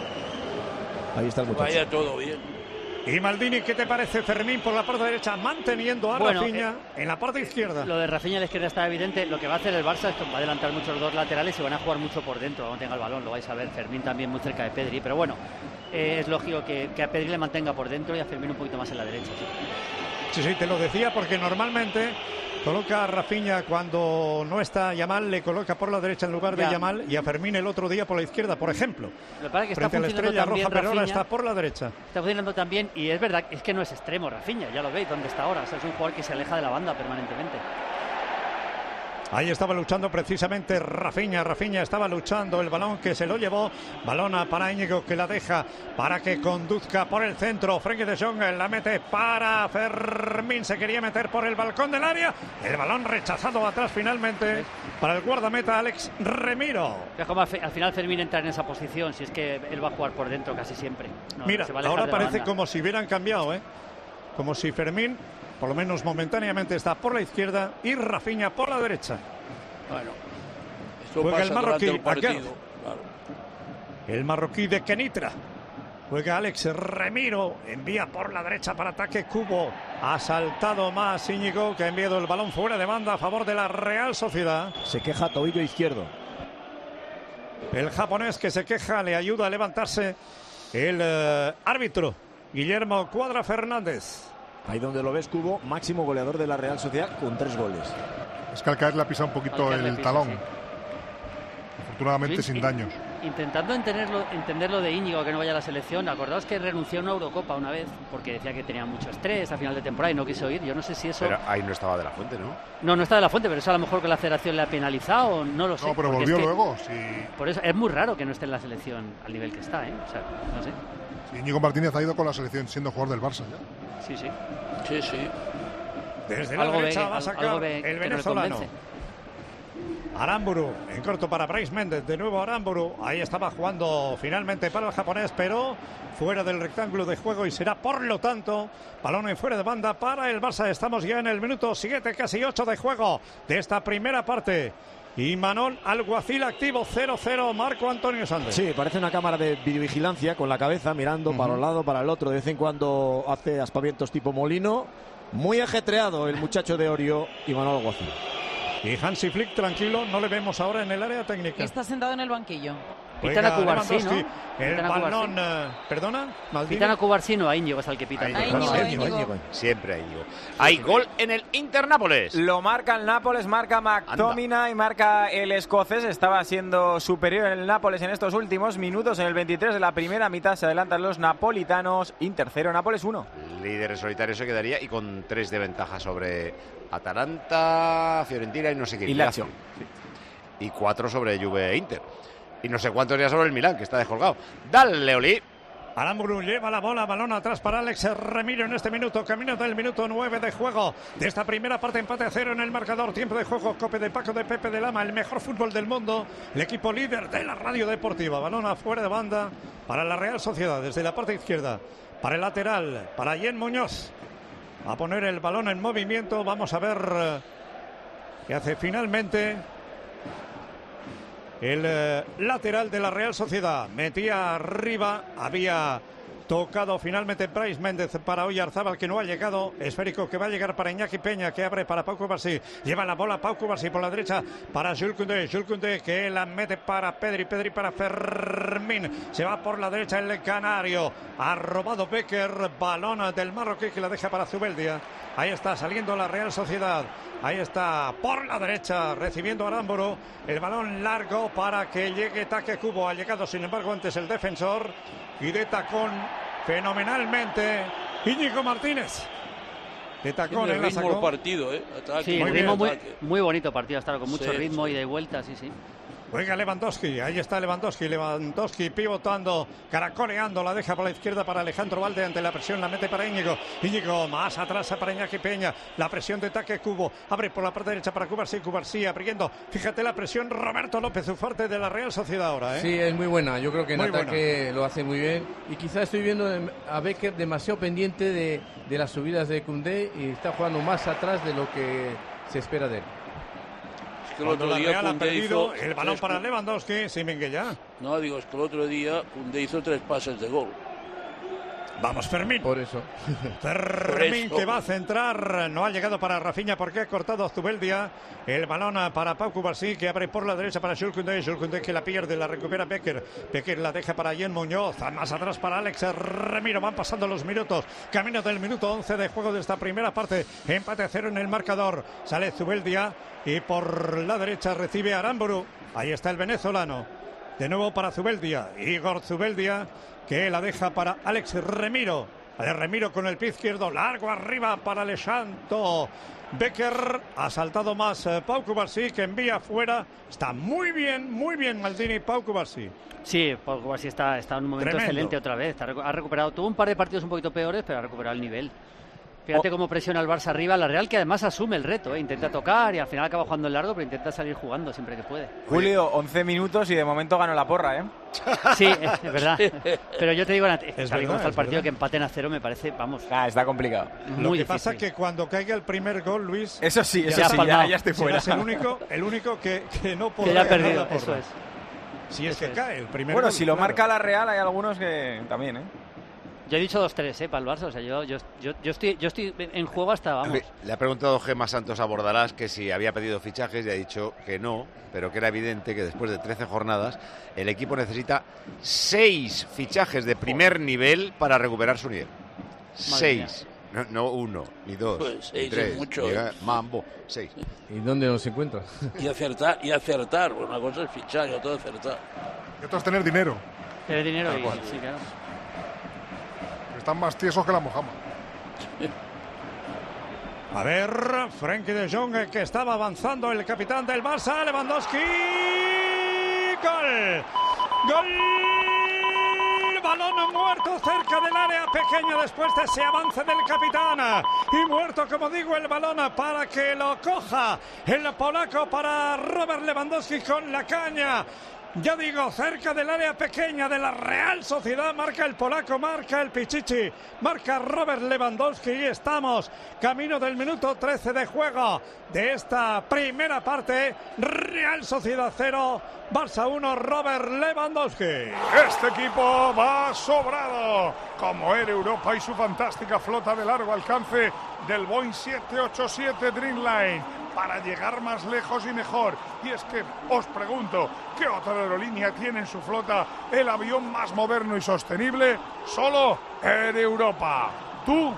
Ahí está el muchacho. Vaya todo bien. Y Maldini, ¿qué te parece, Fermín, por la parte derecha, manteniendo a bueno, Rafinha eh, en la parte izquierda? Lo de Rafinha a la izquierda está evidente. Lo que va a hacer el Barça es que va a adelantar mucho los dos laterales y van a jugar mucho por dentro, cuando tenga el balón, lo vais a ver. Fermín también muy cerca de Pedri, pero bueno, eh, es lógico que, que a Pedri le mantenga por dentro y a Fermín un poquito más en la derecha. Sí, Sí, sí, te lo decía porque normalmente coloca a Rafinha cuando no está Yamal, le coloca por la derecha en lugar de ya. Yamal y a Fermín el otro día por la izquierda, por ejemplo. Lo que pasa es que está frente a la funcionando Estrella también Roja, pero ahora Rafinha. está por la derecha. Está funcionando también y es verdad, es que no es extremo Rafinha, ya lo veis dónde está ahora. O sea, es un jugador que se aleja de la banda permanentemente. Ahí estaba luchando precisamente Rafinha. Rafinha estaba luchando, el balón que se lo llevó. Balón para Íñigo, que la deja para que conduzca por el centro. Frenkie de Jong la mete para Fermín. Se quería meter por el balcón del área. El balón rechazado atrás finalmente para el guardameta Alex Remiro. Es como al, al final Fermín entra en esa posición, si es que él va a jugar por dentro casi siempre. No, Mira, se va a ahora alejar de la parece banda. como si hubieran cambiado, ¿eh? Como si Fermín, por lo menos momentáneamente, está por la izquierda y Rafinha por la derecha. Bueno, esto Juega pasa el marroquí, durante el partido. Aguerd. Claro. El marroquí de Kenitra. Juega Alex Remiro, envía por la derecha para ataque Cubo. Ha saltado más Íñigo, que ha enviado el balón fuera de banda a favor de la Real Sociedad. Se queja tobillo izquierdo. El japonés que se queja le ayuda a levantarse el eh, árbitro, Guillermo Cuadra Fernández. Ahí donde lo ves, Cubo, máximo goleador de la Real Sociedad con tres goles. Es que al caer le ha pisado un poquito Al caer le el pisa, talón. sí. Afortunadamente Sí, sin in- daños. Intentando entenderlo, entenderlo de Íñigo, que no vaya a la selección. Acordaos que renunció a una Eurocopa una vez porque decía que tenía mucho estrés a final de temporada y no quiso ir. Yo no sé si eso... Pero ahí no estaba De La Fuente, ¿no? No, no está de la fuente, pero eso a lo mejor que la federación le ha penalizado, no lo sé. No, pero porque volvió es que- luego. Sí. Por eso es muy raro que no esté en la selección al nivel que está, ¿eh? O sea, no sé. Sí, Íñigo Martínez ha ido con la selección siendo jugador del Barça ya. Sí, sí. Sí, sí. Desde la Algo derecha ve- va a sacar algo ve el que no le venezolano. convence. Aramburu, en corto para Bryce Méndez, de nuevo Aramburu, ahí estaba jugando finalmente para el japonés, pero fuera del rectángulo de juego y será por lo tanto balón en fuera de banda para el Barça. Estamos ya en el minuto siete, casi ocho de juego de esta primera parte. Y Manol Alguacil activo, cero cero, Marco Antonio Sánchez. Sí, parece una cámara de videovigilancia con la cabeza mirando para un lado, para el otro. De vez en cuando hace aspavientos tipo molino. Muy ajetreado el muchacho de Orio y Manol Alguacil. Y Hansi Flick, tranquilo, no le vemos ahora en el área técnica. Está sentado en el banquillo. Juega Pitan a Cubarsí, ¿no? Lewandowski, el Pitan a balón, Cubarsí. eh, ¿perdona? Maldini. Pitan a Cubarsí, no, a Íñigo es al que pitan. A Íñigo, No, a a Íñigo, Íñigo. Íñigo. Siempre hay Íñigo. Hay gol en el Inter Nápoles. Lo marca el Nápoles, marca McTominay, marca el escocés. Estaba siendo superior el Nápoles en estos últimos minutos. En el veintitrés de la primera mitad se adelantan los napolitanos. Inter cero, Nápoles uno. Líder en solitario se quedaría y con tres de ventaja sobre Atalanta, Fiorentina y no sé qué. Y Lazio. Sí. Y cuatro sobre Juve e Inter. Y no sé cuántos ya sobre el Milán, que está descolgado. Dale, Leolí. Aramburu lleva la bola, balón atrás para Alex Remiro en este minuto, camino del minuto nueve de juego de esta primera parte, empate a cero en el marcador, tiempo de juego, Cope de Paco de Pepe de Lama, el mejor fútbol del mundo, el equipo líder de la radio deportiva, balón afuera de banda para la Real Sociedad, desde la parte izquierda, para el lateral, para Jen Muñoz, a poner el balón en movimiento, vamos a ver eh, qué hace finalmente el eh, lateral de la Real Sociedad. Metía arriba, había tocado finalmente Bryce Méndez para Oyarzábal, que no ha llegado. Esférico que va a llegar para Iñaki Peña, que abre para Pau Cubarsí. Lleva la bola Pau Cubarsí por la derecha para Jules Koundé. Jules Koundé que la mete para Pedri. Pedri para Fermín. Se va por la derecha el canario. Ha robado Becker. Balón del marroquí que la deja para Zubeldia. Ahí está saliendo la Real Sociedad. Ahí está por la derecha recibiendo Aramburu. El balón largo para que llegue Take Kubo. Ha llegado sin embargo antes el defensor. Y de tacón fenomenalmente Íñigo Martínez. De tacón Tiene en la ritmo sacó. el partido, ¿eh? Ataque, Sí, muy ritmo bien, muy, ataque. muy bonito partido, hasta con mucho Sí, ritmo sí. y de vuelta, sí, sí. Juega Lewandowski, ahí está Lewandowski, Lewandowski pivotando, caracoleando, la deja por la izquierda para Alejandro Valde ante la presión, la mete para Íñigo, Íñigo más atrás para Iñaki Peña, la presión de ataque Cubo, abre por la parte derecha para Cubarsí, Cubarsí abriendo, fíjate la presión Roberto López Ufarte de la Real Sociedad ahora, ¿eh? Sí, es muy buena, yo creo que en Muy ataque lo hace muy bien y quizás estoy viendo a Becker demasiado pendiente de, de las subidas de Koundé y está jugando más atrás de lo que se espera de él. Que el Cuando otro la día Real ha Koundé perdido hizo el balón tres para pu- Lewandowski, sí, Minguella. No, digo, es que el otro día Koundé hizo tres pases de gol. Vamos, Fermín. Por eso. Fermín Por eso. que va a centrar, no ha llegado para Rafinha porque ha cortado a Zubeldia. El balón para Pau Cubarsí que abre por la derecha para Jules Koundé. Jules Koundé que la pierde, la recupera Becker. Becker la deja para Jen Muñoz. Más atrás para Alex Remiro. Van pasando los minutos. Camino del minuto once de juego de esta primera parte. Empate a cero en el marcador. Sale Zubeldia y por la derecha recibe Aramburu. Ahí está el venezolano. De nuevo para Zubeldia. Igor Zubeldia que la deja para Alex Remiro. de Remiro con el pie izquierdo, largo arriba para Lesanto. Becker ha saltado más eh, Pau Cubarsí, que envía fuera. Está muy bien, muy bien Maldini, Pau Cubarsí. Sí, Pau Cubarsí está, está en un momento Tremendo. excelente otra vez. Está, ha recuperado, tuvo un par de partidos un poquito peores, pero ha recuperado el nivel. Fíjate oh. cómo presiona el Barça arriba, la Real, que además asume el reto, ¿eh? Intenta tocar y al final acaba jugando el largo, pero intenta salir jugando siempre que puede. Julio, once minutos y de momento ganó la porra, ¿eh? Sí, es, es verdad. Pero yo te digo, es tal verdad, y como está el partido, verdad. que empaten a cero me parece, vamos. Ah, está complicado. Lo Muy que difícil. pasa es que cuando caiga el primer gol, Luis... Eso sí, eso ya sí, ya, ya estoy fuera. serás el único, el único que, que no podrá que ya ha ganar perdido, la porra. eso es. Si es eso que es. cae el primer Bueno, gol, si lo claro. marca la Real, hay algunos que también, ¿eh? Yo he dicho dos tres, ¿eh? Para el Barça. O sea, yo, yo, yo, yo, estoy, yo estoy en juego hasta, vamos. Le, le ha preguntado Gemma Santos a Bordalás que si había pedido fichajes y ha dicho que no, pero que era evidente que después de trece jornadas el equipo necesita seis fichajes de primer nivel para recuperar su nivel. Seis. No, no uno, ni dos, Pues ni seis tres. es mucho, ni, ¿eh? Mambo, seis. ¿Y dónde nos encuentra? Y acertar, y acertar. Una cosa es fichar y otra es acertar. Y otro es tener dinero. Tener dinero Tal y cual. sí, claro. Están más tiesos que la mojama. A ver, Frenkie de Jong, que estaba avanzando el capitán del Barça, Lewandowski. ¡Gol! ¡Gol! Balón muerto cerca del área pequeña después de ese avance del capitán. Y muerto, como digo, el balón para que lo coja el polaco para Robert Lewandowski con la caña. Ya digo, cerca del área pequeña de la Real Sociedad, marca el polaco, marca el Pichichi, marca Robert Lewandowski y estamos camino del minuto trece de juego de esta primera parte. Real Sociedad cero, Barça uno, Robert Lewandowski. Este equipo va sobrado, como Air Europa y su fantástica flota de largo alcance del Boeing siete ochenta y siete Dreamline, para llegar más lejos y mejor. Y es que os pregunto, ¿qué otra aerolínea tiene en su flota el avión más moderno y sostenible? Solo Air Europa. Tú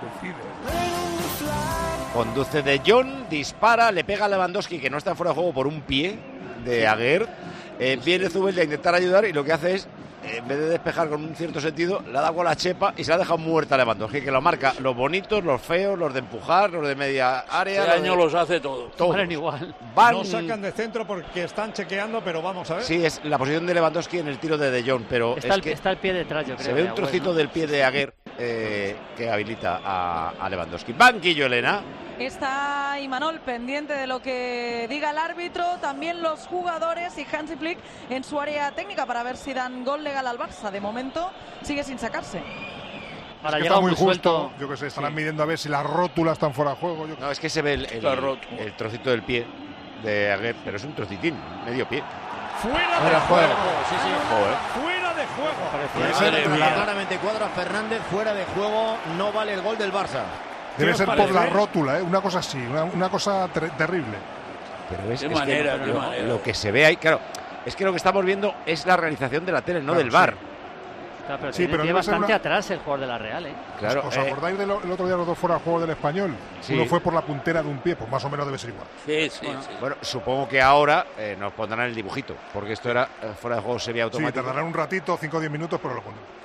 decides. Conduce de Jong, dispara, le pega a Lewandowski, que no está fuera de juego por un pie de Aguerd. Eh, viene Zubeldia a intentar ayudar y lo que hace es, en vez de despejar con un cierto sentido, le ha dado con la chepa y se la ha dejado muerta a Lewandowski, que lo marca los bonitos, los feos, los de empujar, los de media área. Este los año de... los hace todos. todos. Valen igual. Van... No sacan de centro porque están chequeando, pero vamos a ver. Sí, es la posición de Lewandowski en el tiro de De Jong, pero Está, es el, que está el pie detrás, yo creo. se ve de un trocito Agüero, ¿no? del pie de Aguerd eh, que habilita a, a Lewandowski. Banquillo, Elena. Está Imanol pendiente de lo que diga el árbitro, también los jugadores y Hansi Flick en su área técnica para ver si dan gol legal al Barça. De momento sigue sin sacarse. Ahora Es que llega está muy muy justo, suelto. yo que sé, estarán Sí. midiendo a ver si las rótulas están fuera de juego. Yo... No, es que se ve el, el, Está roto. el trocito del pie de Aguerd, pero es un trocitín, medio pie. Fuera Fuera de de juego. juego. Sí, sí. Joder. Fuera de juego. Puede Madre ser, mía. claramente cuadra Fernández, fuera de juego, no vale el gol del Barça. Debe os ser por parece? la rótula, ¿eh? Una cosa así, una, una cosa ter- terrible. Pero es, Qué es manera, que qué lo, manera. lo que se ve ahí, claro, es que lo que estamos viendo es la realización de la tele, no Claro, del V A R. Claro, pero Sí, tiene, pero tiene debe ser bastante una- atrás el jugador de la Real, ¿eh? Claro, ¿Os eh, acordáis del el otro día los dos fuera de juego del Español? Sí. Uno fue por la puntera de un pie, pues más o menos debe ser igual. Sí, sí, Bueno, sí. bueno, supongo que ahora eh, nos pondrán el dibujito, porque esto era eh, fuera de juego Sí, semiautomático. tardarán un ratito, cinco o diez minutos, pero lo pondrán.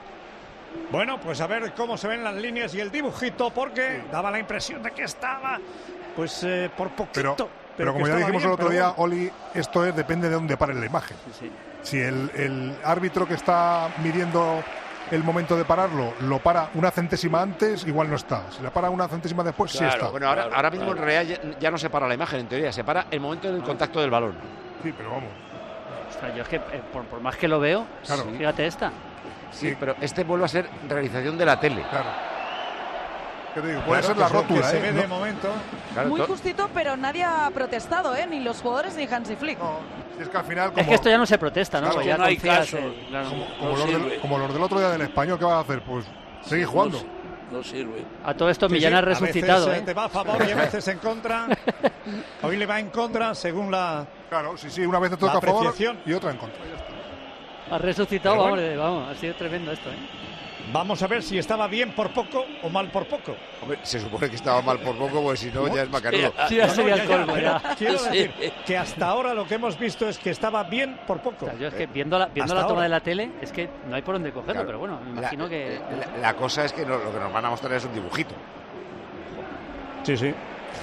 Bueno, pues a ver cómo se ven las líneas y el dibujito, porque daba la impresión de que estaba, pues eh, por poquito. Pero, pero pero como que ya estaba dijimos bien, el otro pero día, bueno. Oli, esto es depende de dónde pare la imagen. sí. Si el, el árbitro que está midiendo el momento de pararlo lo para una centésima antes, igual no está. Si la para una centésima después, sí Claro, está. Bueno, ahora, Claro, ahora mismo claro. en realidad ya, ya no se para la imagen, en teoría, se para el momento del contacto del balón. Sí, pero vamos. Ostras, yo es que eh, por, por más que lo veo, Claro. fíjate esta. Sí, pero este vuelve a ser realización de la tele. Claro. ¿Qué te digo? Puede Claro, ser que la es lo que rótula, se ¿eh? ve No- de momento. Claro, Muy to- justito, pero nadie ha protestado, ¿eh? Ni los jugadores ni Hansi Flick. no, si es que al final, como, Es que esto ya no se protesta, ¿no? Claro, Pues que ya no hay confías caso. en- claro. como, como no los del, sirve. como los del otro día del Español, ¿qué van a hacer? Pues seguir jugando. No, no sirve. A todo esto Sí, Millán sí, ha a veces, resucitado, eh, ¿eh? te va a favor y a veces en contra. Hoy le va en contra según la... Claro, sí, sí, una vez te La toca a favor apreciación. y otra en contra. Ya está. Ha resucitado, Pero vamos, bueno. vamos, ha sido tremendo esto, ¿eh? Vamos a ver si estaba bien por poco o mal por poco. Hombre, se supone que estaba mal por poco, pues si no, ya es macanudo. Sí, ya sería el colmo, ya. Quiero decir que hasta ahora lo que hemos visto es que estaba bien por poco. O sea, yo es que viendo la, viendo la toma ahora. de la tele, es que no hay por dónde cogerlo, Claro. pero bueno, me imagino la, que... La, la cosa es que no, lo que nos van a mostrar es un dibujito. Sí, sí.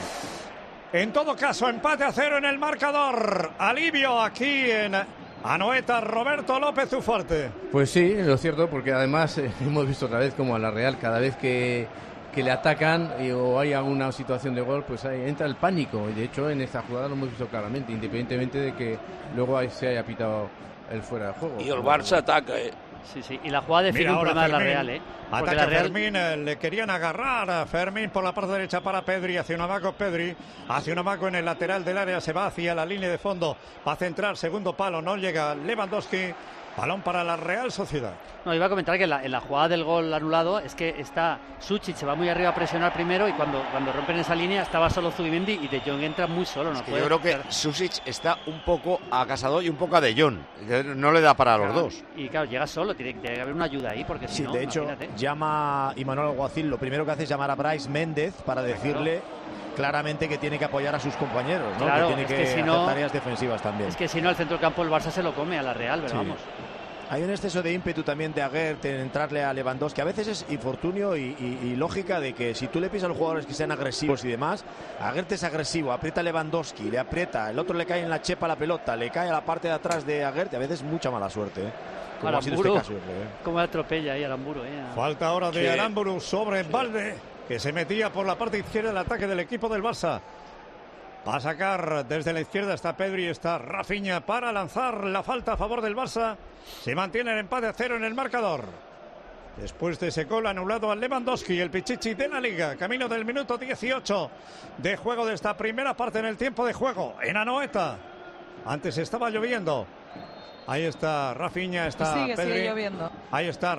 En todo caso, empate a cero en el marcador. Alivio aquí en Anoeta. Roberto López Ufarte. Pues sí, lo cierto, porque además eh, hemos visto otra vez como a la Real, cada vez que, que le atacan y, o hay alguna situación de gol, pues ahí entra el pánico. Y de hecho, en esta jugada lo hemos visto claramente, independientemente de que luego ahí se haya pitado el fuera de juego. Y el Barça ataca, ¿eh? Sí, sí, y la jugada define Mira, un ahora problema de la Fermín. Real, ¿eh? Porque Ataca la Real... Fermín, eh, le querían agarrar a Fermín por la parte derecha para Pedri, hacia un amago Pedri, hacia un amago en el lateral del área, se va hacia la línea de fondo, va a centrar, segundo palo, no llega Lewandowski, balón para la Real Sociedad. No, iba a comentar que en la, en la jugada del gol anulado es que está Suchic, se va muy arriba a presionar primero y cuando, cuando rompen esa línea estaba solo Zubimendi y De Jong entra muy solo. No Que puede yo creo que Susic está un poco a Casado y un poco a De Jong. No le da para los Claro, dos. Y claro, llega solo, tiene, tiene que haber una ayuda ahí porque si Sí, no, de hecho, imagínate. llama Imanol Alguacil, lo primero que hace es llamar a Brais Méndez para decirle claramente que tiene que apoyar a sus compañeros, ¿no? Claro, que tiene es que, que si hacer no- tareas defensivas también. Es que si no, el centro del campo el Barça se lo come a la Real, pero Sí. vamos. Hay un exceso de ímpetu también de Aguert en entrarle a Lewandowski. A veces es infortunio y, y- y lógica de que si tú le pides a los jugadores que sean agresivos y demás, Aguert es agresivo, aprieta a Lewandowski, le aprieta, el otro le cae en la chepa la pelota, le cae a la parte de atrás de Aguert y a veces mucha mala suerte, ¿eh? Como ha sido este Aramburu, caso, yo creo, ¿eh? cómo atropella ahí Aramburu, ¿eh? Falta ahora de Sí. Aramburu sobre Valde, que se metía por la parte izquierda del ataque del equipo del Barça. Va a sacar desde la izquierda, está Pedri, está Rafinha para lanzar la falta a favor del Barça. Se mantiene el empate a cero en el marcador. Después de ese gol anulado al Lewandowski, el Pichichi de la Liga, camino del minuto dieciocho de juego de esta primera parte en el tiempo de juego en Anoeta. Antes estaba lloviendo. Ahí está Rafinha, está Sigue, Pedri. sigue lloviendo. Ahí está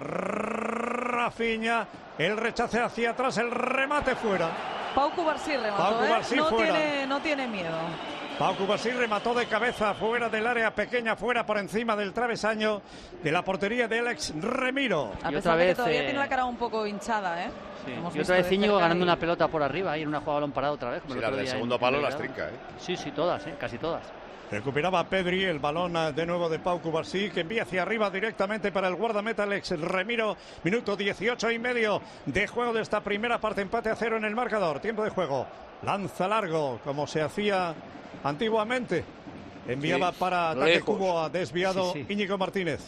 Rafinha, el rechace hacia atrás, el remate fuera. Pau Cubarsí remató, Pau ¿eh? Cubarsí no, fuera. tiene, no tiene miedo. Pau Cubarsí remató de cabeza fuera del área pequeña, fuera por encima del travesaño de la portería de Alex Remiro. A Y pesar otra de que vez, todavía eh, tiene la cara un poco hinchada, ¿eh? Sí. Hemos Y visto otra vez de Íñigo cerca ganando y- una pelota por arriba, ahí en una jugada balón parado otra vez. Como Sí, el las otro del día segundo en- palo en las Belgrado. trinca, ¿eh? Sí, sí, todas, ¿eh? Casi todas. Recuperaba Pedri, el balón eh, de nuevo de Pau Cubarsí, que envía hacia arriba directamente para el guardameta Alex Remiro. Minuto dieciocho y medio de juego de esta primera parte, empate a cero en el marcador. Tiempo de juego, lanza largo, como se hacía antiguamente. Enviaba Sí, para ataque lejos. cubo, ha desviado Sí, sí. Íñigo Martínez.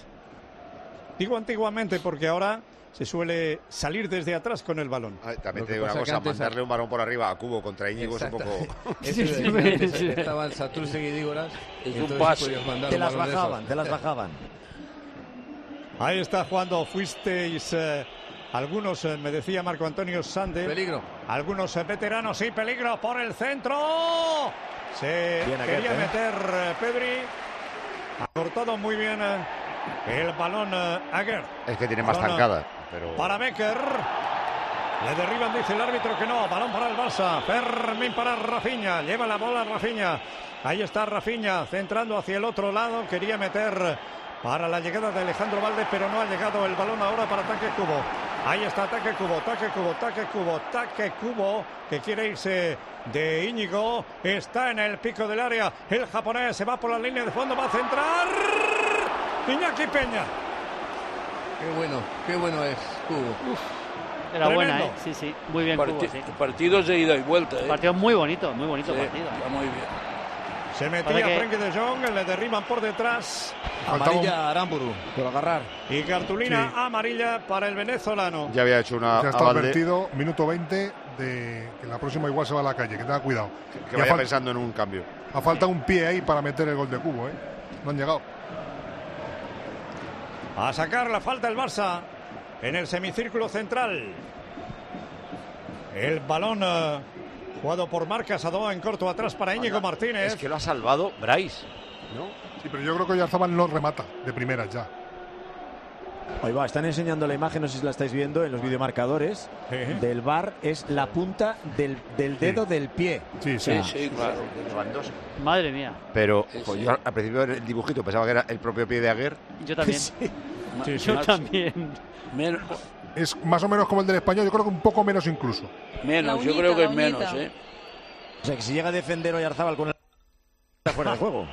Digo antiguamente porque ahora se suele salir desde atrás con el balón. También te digo una cosa, mandarle un balón por arriba a Cubo contra Íñigo es un poco... Eso es lo que antes estaban Satrusegui y Dígoras. Es y un entonces pase. podías mandar Te un las balón de bajaban, esos. te las bajaban. Ahí está jugando, fuisteis eh, algunos, eh, me decía Marco Antonio Sande. Peligro. Algunos eh, veteranos, sí, peligro por el centro. Se Bien, quería Aguert, ¿eh? meter eh, Pedri. Ha cortado muy bien eh, el balón eh, Aguert. Es que tiene más Balón, eh, zancada, pero... Para Becker. Le derriban, dice el árbitro que no. Balón para el Barça. Fermín para Rafinha. Lleva la bola Rafinha. Ahí está Rafinha centrando hacia el otro lado. Quería meter para la llegada de Alejandro Valde, pero no ha llegado el balón ahora para Taque Cubo. Ahí está Taque Cubo, Taque Cubo, Taque Cubo, Taque Cubo, que quiere irse de Íñigo. Está en el pico del área. El japonés se va por la línea de fondo, va a centrar. Iñaki Peña. Qué bueno, qué bueno es Cubo. Era buena, Tremendo. ¿eh? Sí, sí. Muy bien, Parti- Cubo, sí. Partidos de ida y vuelta, ¿eh? Partido muy bonito, muy bonito Sí, partido. está muy bien. Se metía Pasa que- Frenkie de Jong, le derriban por detrás. Amarilla a Aramburu, por agarrar. Y cartulina Sí. amarilla para el venezolano. Ya había hecho una... Ya a está Valde, advertido, minuto veinte, de que la próxima igual se va a la calle, que tenga cuidado. que Y vaya ha, fal- pensando en un cambio. ha faltado un pie ahí para meter el gol de Cubo, ¿eh? No han llegado. A sacar la falta el Barça en el semicírculo central. El balón eh, jugado por Marc Casado en corto atrás para Íñigo Martínez. Es que lo ha salvado Brais, ¿no? Sí, pero yo creo que Oyarzabal no remata de primeras ya. Ahí va, están enseñando la imagen, no sé si la estáis viendo en los videomarcadores Sí. del V A R, es la punta del, del dedo del pie. Sí, O sí. sea, Sí, sí, claro. Lewandowski. Madre mía. Pero Sí, pues sí. yo al principio el dibujito pensaba que era el propio pie de Aguer. Yo también. Sí, Yo sí. también. Men- es más o menos como el del Español, yo creo que un poco menos incluso. Menos, uñita, yo creo que es uñita. menos, ¿eh? O sea, que si llega a defender Oyarzábal con el... está fuera de juego.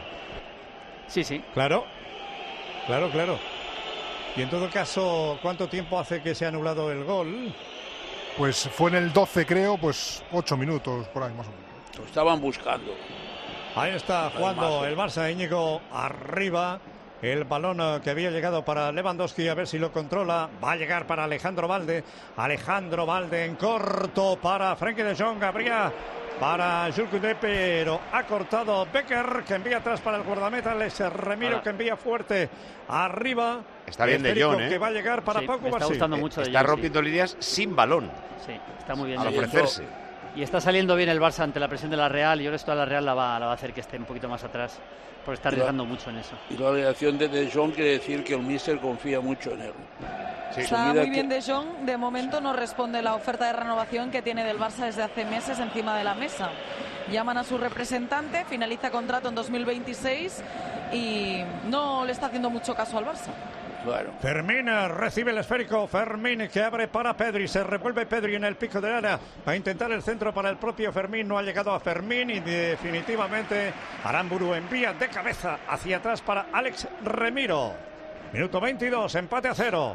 Sí, sí. Claro, claro, claro. Y en todo caso, ¿cuánto tiempo hace que se ha anulado el gol? Pues fue en el doce, creo, pues ocho minutos por ahí más o menos. Lo estaban buscando. Ahí está jugando el Barça, Íñigo arriba. El balón eh, que había llegado para Lewandowski, a ver si lo controla. Va a llegar para Alejandro Valde. Alejandro Valde en corto para Frenkie de Jong. Habría para Jules Koundé, pero ha cortado Becker, que envía atrás para el guardameta. Les Remiro, Ahora. que envía fuerte arriba. Está bien de Esférico Jong, ¿eh? que va a llegar para Sí, Pau me está Cubarsí. gustando mucho de Está Jong, sí. rompiendo líneas sin balón. Sí, está muy bien. Al de Jong. ofrecerse. Y está saliendo bien el Barça ante la presión de la Real. Y yo creo que esto a la Real la va, la va a hacer que esté un poquito más atrás, porque está arriesgando mucho en eso. Y la reacción de De Jong quiere decir que el míster confía mucho en él. Sí. Está muy bien De Jong. De momento no responde la oferta de renovación que tiene del Barça desde hace meses encima de la mesa. Llaman a su representante, finaliza contrato en dos mil veintiséis y no le está haciendo mucho caso al Barça. Claro. Fermín recibe el esférico. Fermín que abre para Pedri. Se revuelve Pedri en el pico del área. Va a intentar el centro para el propio Fermín. No ha llegado a Fermín y definitivamente Aramburu envía de cabeza hacia atrás para Alex Remiro. Minuto veintidós, empate a cero.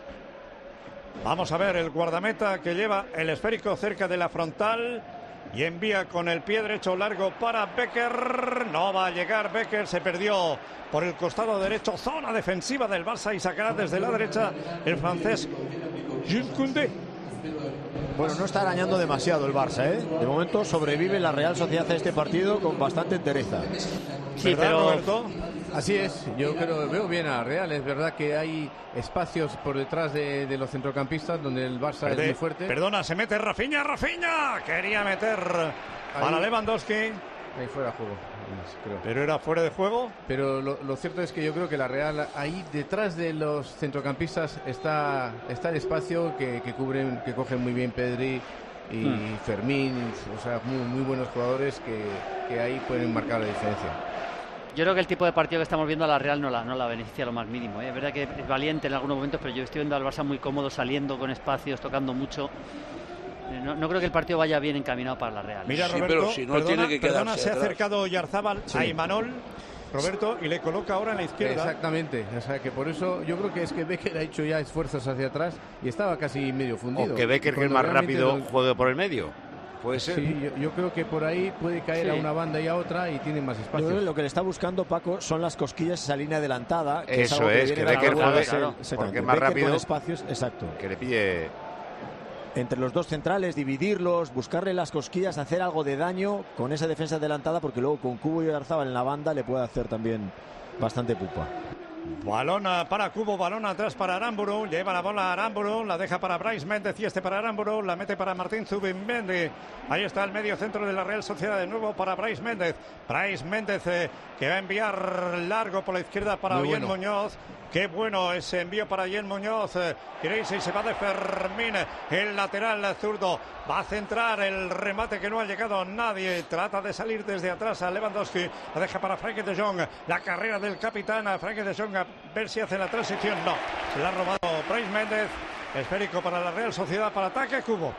Vamos a ver el guardameta que lleva el esférico cerca de la frontal. Y envía con el pie derecho largo para Becker. No va a llegar Becker. Se perdió por el costado derecho. Zona defensiva del Barça y sacará desde la derecha el francés Jules Koundé. Bueno, no está arañando demasiado el Barça, ¿eh? De momento sobrevive la Real Sociedad a este partido con bastante entereza. Sí, ¿Verdad, pero Roberto? Así es, yo creo, veo bien a Real. Es verdad que hay espacios por detrás de, de los centrocampistas donde el Barça Perde- es muy fuerte. Perdona, se mete Rafinha, Rafinha. Quería meter para Ahí. Lewandowski, Ahí fuera de juego, creo. pero era fuera de juego. Pero lo, lo cierto es que yo creo que la Real, ahí detrás de los centrocampistas está, está el espacio que, que cubren, que cogen muy bien Pedri y Hmm. Fermín, o sea, muy, muy buenos jugadores que, que ahí pueden marcar la diferencia. yo creo que el tipo de partido que estamos viendo a la Real no la, no la beneficia lo más mínimo, ¿eh? Es verdad que es valiente en algunos momentos, pero yo estoy viendo al Barça muy cómodo, saliendo con espacios, tocando mucho. Eh, No, no creo que el partido vaya bien encaminado para la Real. Mira, Sí, Roberto, pero si no perdona, tiene que perdona, quedarse se ha atrás. acercado Yarzábal a Imanol, Roberto, y le coloca ahora en la izquierda. Exactamente, o sea que por eso yo creo que es que Becker ha hecho ya esfuerzos hacia atrás y estaba casi medio fundido. O que Becker, que es Cuando más realmente rápido, lo- juegue por el medio. Puede ser. Sí, yo, yo creo que por ahí puede caer Sí. a una banda y a otra y tiene más Yo espacio. creo que lo que le está buscando Paco son las cosquillas, esa línea adelantada. Que Eso algo es, viene que de la Becker Real, juegue, es el- claro, exactamente, porque es más Becker con rápido. espacios, exacto. Que le pille. Entre los dos centrales, dividirlos, buscarle las cosquillas, hacer algo de daño con esa defensa adelantada, porque luego con Cubo y Oyarzábal en la banda le puede hacer también bastante pupa. Balón para Cubo, balón atrás para Aramburu, lleva la bola a Aramburu, la deja para Brais Méndez y este para Aramburu, la mete para Martín Zubimendi. Ahí está el medio centro de la Real Sociedad de nuevo para Brais Méndez. Brais Méndez eh, que va a enviar largo por la izquierda para Muy Ollén bueno. Muñoz. Qué bueno ese envío para Ollén Muñoz. Eh, Queréis y se va de Fermín, el lateral zurdo. Va a centrar el remate que no ha llegado nadie. Trata de salir desde atrás a Lewandowski. La deja para Frenkie de Jong. La carrera del capitán a Frenkie de Jong. A ver si hace la transición. No. Se la ha robado Brais Méndez. Esférico para la Real Sociedad para ataque. Cubo.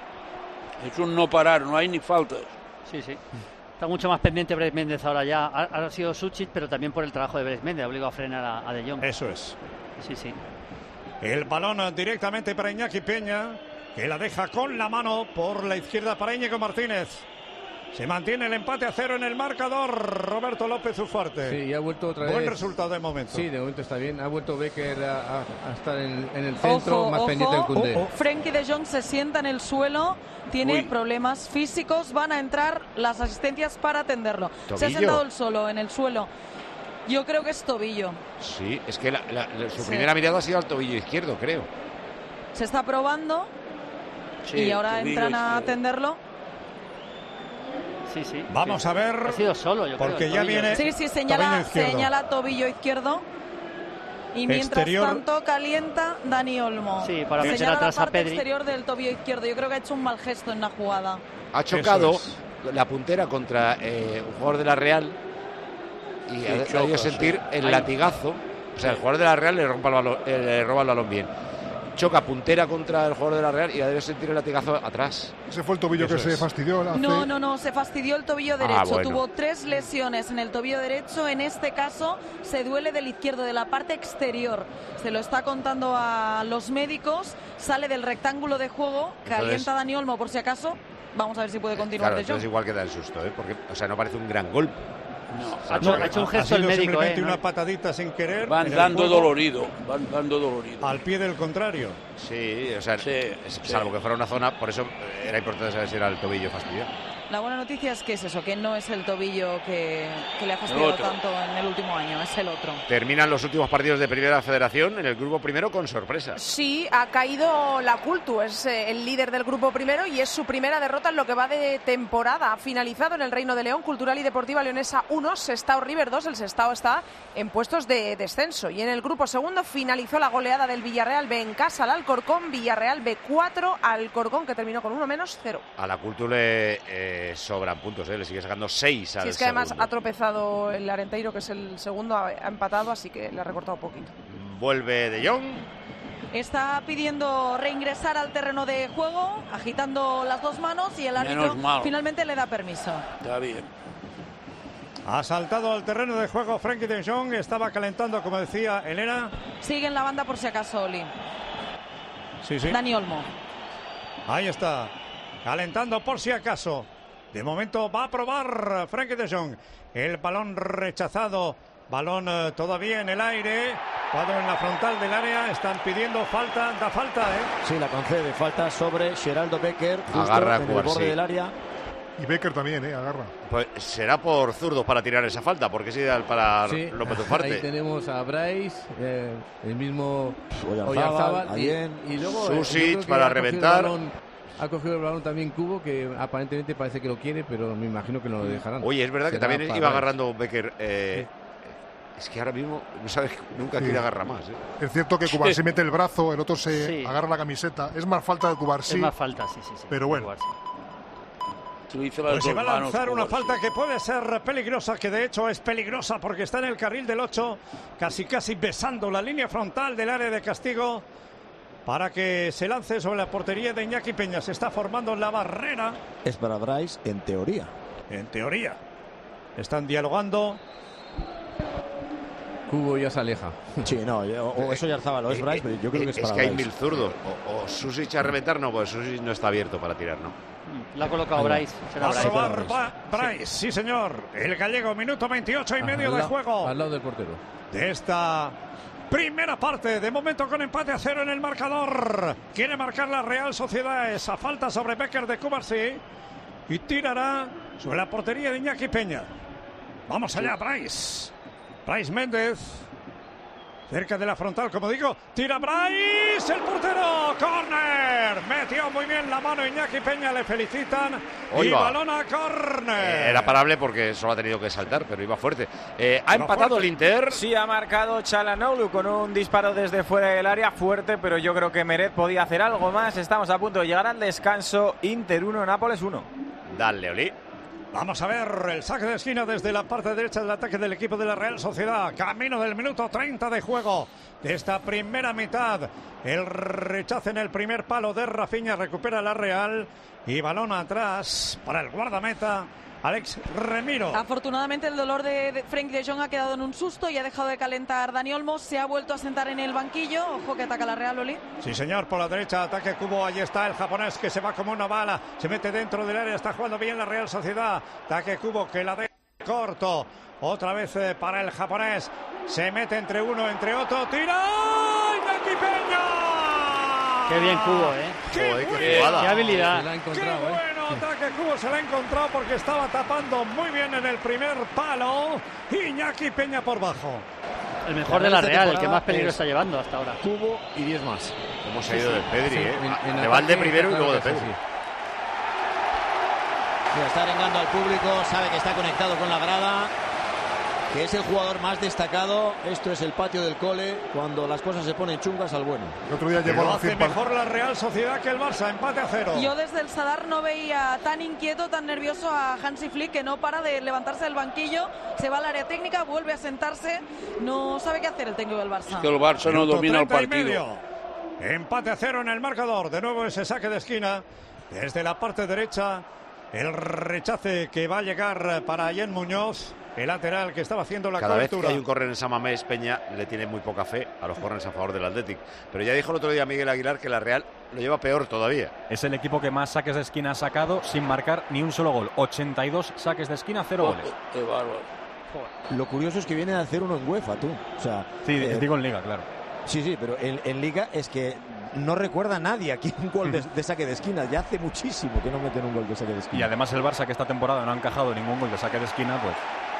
Es un no parar, no hay ni faltas. Sí, sí. Está mucho más pendiente Brais Méndez ahora ya. Ha, ha sido Suchit, pero también por el trabajo de Brais Méndez. Ha obligado a frenar a, a De Jong. Eso es. Sí, sí. El balón directamente para Iñaki Peña, que la deja con la mano por la izquierda para Íñigo Martínez. Se mantiene el empate a cero en el marcador. Roberto López Ufarte. Sí, y ha vuelto otra Buen vez. resultado de momento. Sí, de momento está bien. Ha vuelto Becker a, a- a estar en, en el centro, Ojo, más ojo. pendiente del Koundé. Oh, oh. Frenkie de Jong se sienta en el suelo, tiene Uy. problemas físicos, van a entrar las asistencias para atenderlo. Se ha ¿Tobillo? sentado el solo en el suelo. Yo creo que es tobillo. Sí, es que la- la- la- su Sí. primera mirada ha sido al tobillo izquierdo, creo. Se está probando Sí, y ahora tobillo entran a izquierdo. atenderlo. Sí, sí. Vamos sí. a ver. Ha sido solo, yo Porque creo. el ya tobillo. viene- Sí, sí, Tobillo señala, izquierdo. señala tobillo izquierdo. Y mientras Exterior. tanto calienta Dani Olmo. Sí, para meter señala atrás la a parte Pedri. exterior del tobillo izquierdo. Yo creo que ha hecho un mal gesto en la jugada. Ha chocado Eso la puntera contra eh, un jugador de la Real y Sí, ha, ha debido choca, sentir sí. el Ahí. latigazo. O sea, el jugador de la Real le, rompa el balón- eh, le roba el balón bien. choca puntera contra el jugador de la Real y debe sentir el latigazo atrás. Ese fue el tobillo Eso que se es. fastidió. Hace... No, no, no, se fastidió el tobillo Ah, derecho. bueno. Tuvo tres lesiones en el tobillo derecho. En este caso se duele del izquierdo, de la parte exterior. Se lo está contando a los médicos. Sale del rectángulo de juego. Entonces- Calienta Dani Olmo por si acaso. Vamos a ver si puede continuar Claro, de entonces igual que da el susto, ¿eh? Porque, o sea, no parece un gran golpe. Ha hecho, ha hecho un gesto ha el sido médico, simplemente ¿eh? una ¿no? patadita sin querer. Van en el dando juego, dolorido, van dando dolorido. Al pie del contrario. Sí, o sea, Sí, es- sí. salvo que fuera una zona, por eso eh, era importante saber si era el tobillo fastidiado. La buena noticia es que es eso, que no es el tobillo que, que le ha fastidiado otro. tanto en el último año, es el otro. Terminan los últimos partidos de Primera Federación en el grupo primero con sorpresas. Sí, ha caído la Cultu, es eh, el líder del grupo primero y es su primera derrota en lo que va de temporada. Ha finalizado en el Reino de León, Cultural y Deportiva Leonesa uno, Sestao River dos. El Sestao está en puestos de descenso. Y en el grupo segundo finalizó la goleada del Villarreal B en casa al Alcorcón. Villarreal B cuatro, Alcorcón que terminó con uno menos cero. A la Cultura le eh, sobran puntos, ¿eh? Le sigue sacando seis al Si es que además segundo. ha tropezado el Arenteiro, que es el segundo, ha, ha empatado, así que le ha recortado un poquito. Vuelve De Jong. Está pidiendo reingresar al terreno de juego, agitando las dos manos y el árbitro Menos mal. finalmente le da permiso. Está bien. Ha saltado al terreno de juego Frenkie de Jong. Estaba calentando, como decía Elena. Sigue en la banda por si acaso, Oli. Sí, sí. Dani Olmo. Ahí está. Calentando por si acaso. De momento va a probar Frenkie de Jong. El balón rechazado. Balón eh, todavía en el aire. Cuadro en la frontal del área. Están pidiendo falta. Da falta, ¿eh? Sí, la concede. Falta sobre Geraldo Becker. Justo Agarra en el Cubarsí. borde del área. Y Becker también, ¿eh? Agarra. Pues será por zurdos para tirar esa falta, porque es ideal para Sí, López ahí Ufarte. tenemos a Bryce, eh, el mismo Oyarzábal, Oyarzábal, y, Allén. y luego eh, Susic yo creo que para ha cogido el reventar. balón- ha cogido el balón también Cubo, que aparentemente parece que lo quiere, pero me imagino que no lo dejarán. Oye, es verdad que Será también para iba Bryce. agarrando Becker. eh, Es que ahora mismo no sabes nunca Sí. quién agarra más. ¿eh? Es cierto que Cubarsí mete el brazo, el otro se Sí. agarra la camiseta. Es más falta de Cubarsí. Es más falta, sí, sí, sí. Pero bueno. Cubarsí. Utiliza las Pues se dos va a manos, lanzar una Cubarsí. falta que puede ser peligrosa, que de hecho es peligrosa porque está en el carril del ocho, casi casi besando la línea frontal del área de castigo para que se lance sobre la portería de Iñaki Peña. Se está formando la barrera, Es para Bryce, en teoría. en teoría. Están dialogando. Cubo ya se aleja. Sí, no, o, o eso Oyarzábal o es Bryce, pero yo creo que es, es para que hay Bryce. mil zurdos. O, o Susic a reventar, no, pues Susic no está abierto para tirar, ¿no? La ha colocado Ahí va. Bryce. Será Va a Bryce. probar Ba- Bryce, sí señor. El gallego, minuto veintiocho y medio al de lado- juego Al lado del portero. de esta primera parte. De momento con empate a cero en el marcador. Quiere marcar la Real Sociedad. Esa falta sobre Becker de Cubarsí. Y tirará sobre la portería de Iñaki Peña. Vamos allá, Bryce. Bryce Méndez. Cerca de la frontal, como digo. Tira Bryce, el portero. Corner. Metió muy bien la mano Iñaki Peña. Le felicitan. Hoy y va. balón a corner. Eh, era parable porque solo ha tenido que saltar, pero iba fuerte. Eh, ha Pero empatado fuerte. el Inter. Sí, ha marcado Çalhanoğlu con un disparo desde fuera del área fuerte, pero yo creo que Meret podía hacer algo más. Estamos a punto de llegar al descanso. Inter uno, Nápoles uno. Dale, Oli. Vamos a ver el saque de esquina desde la parte derecha del ataque del equipo de la Real Sociedad. Camino del minuto treinta de juego de esta primera mitad. El rechace en el primer palo de Rafinha, recupera la Real. Y balón atrás para el guardameta Alex Remiro. Afortunadamente el dolor de, de Frenkie de Jong ha quedado en un susto y ha dejado de calentar Dani Olmo. Se ha vuelto a sentar en el banquillo. Ojo que ataca la Real, Oli. Sí, señor, por la derecha, ataque Cubo. Ahí está el japonés que se va como una bala. Se mete dentro del área, está jugando bien la Real Sociedad. Ataque Cubo que la de corto. Otra vez eh, para el japonés. Se mete entre uno, entre otro. ¡Tira! ¡Iñaki Peña! Qué bien Cubo, ¿eh? ¡Qué, Joder, qué bueno! jugada. Qué habilidad. Se la ha ¡Qué encontrado, ¿eh? bueno ataque Cubo! Se la ha encontrado porque estaba tapando muy bien en el primer palo. Iñaki Peña por bajo. El mejor de la esta Real, el que temporada más peligro es- está llevando hasta ahora. Cubo y diez más. Hemos ido de Pedri, Sí, ¿eh? en- en de ataque, Valde primero y claro luego de que sí, Pedri. sí. Mira, está arengando al público, sabe que está conectado con la grada, que es el jugador más destacado. Esto es el patio del cole, cuando las cosas se ponen chungas al bueno. El otro día llegó Lo a hace cien par- mejor la Real Sociedad que el Barça. Empate a cero. Yo desde el Sadar no veía tan inquieto, tan nervioso a Hansi Flick, que no para de levantarse del banquillo, se va al área técnica, vuelve a sentarse, no sabe qué hacer el técnico del Barça. Que el Barça no Minuto domina el treinta y partido. medio. Empate a cero en el marcador. De nuevo ese saque de esquina. Desde la parte derecha, el rechace que va a llegar para Jen Muñoz, el lateral que estaba haciendo la Cada cobertura. vez que hay un córner en San Mamés, Peña le tiene muy poca fe a los córneres a favor del Athletic. Pero ya dijo el otro día Miguel Aguilar que la Real lo lleva peor todavía. Es el equipo que más saques de esquina ha sacado sin marcar ni un solo gol. ochenta y dos saques de esquina, cero Oh, goles. qué bárbaro. Lo curioso es que viene a hacer uno en UEFA, tú. O sea, Sí, eh, digo en Liga, claro. Sí, sí, pero en, en Liga es que no recuerda a nadie aquí un gol de, de saque de esquina. Ya hace muchísimo que no meten un gol de saque de esquina. Y además el Barça, que esta temporada no ha encajado ningún gol de saque de esquina, pues...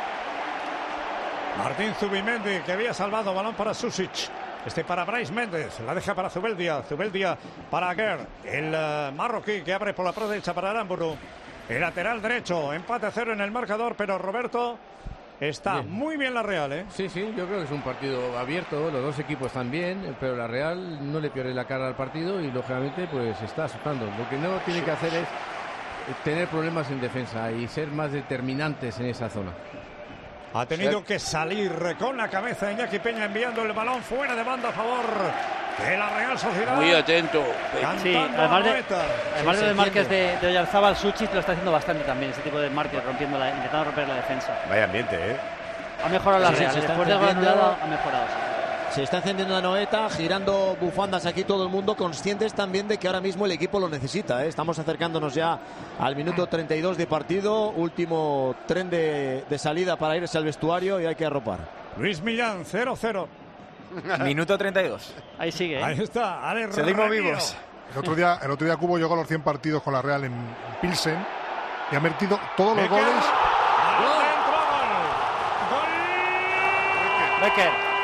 Martín Zubimendi, que había salvado balón para Susic. Este para Brais Méndez, la deja para Zubeldia. Zubeldia para Aguer. El uh, marroquí que abre por la parte derecha para Aramburu. El lateral derecho, empate a cero en el marcador, pero Roberto... Está bien. Muy bien la Real, ¿eh? Sí, sí, yo creo que es un partido abierto, los dos equipos están bien, pero la Real no le pierde la cara al partido y lógicamente pues está asustando. Lo que no tiene que hacer es tener problemas en defensa y ser más determinantes en esa zona. Ha tenido que salir con la cabeza Iñaki Peña enviando el balón fuera de banda a favor de la Real Sociedad. Muy atento. Sí, además de, además de desmarques de, de Oyarzábal, Suchis lo está haciendo bastante también, ese tipo de desmarques, rompiendo la, intentando romper la defensa. Vaya ambiente, ¿eh? Ha mejorado la Sí, sí, Real, se está después del gol encendiendo. anulado ha mejorado. Sí. Se está encendiendo la noeta, girando bufandas aquí todo el mundo, conscientes también de que ahora mismo el equipo lo necesita, ¿eh? Estamos acercándonos ya al minuto treinta y dos de partido, último tren de, de salida para irse al vestuario y hay que arropar. Luis Millán, cero cero. Minuto treinta y dos. Ahí sigue, ¿eh? Ahí está, Ale Seguimos Ramiro. vivos. El otro día, el otro día Cubo llegó a los cien partidos con la Real en Pilsen y ha metido todos los Becker. goles. Adentro, gol. Gol. Becker.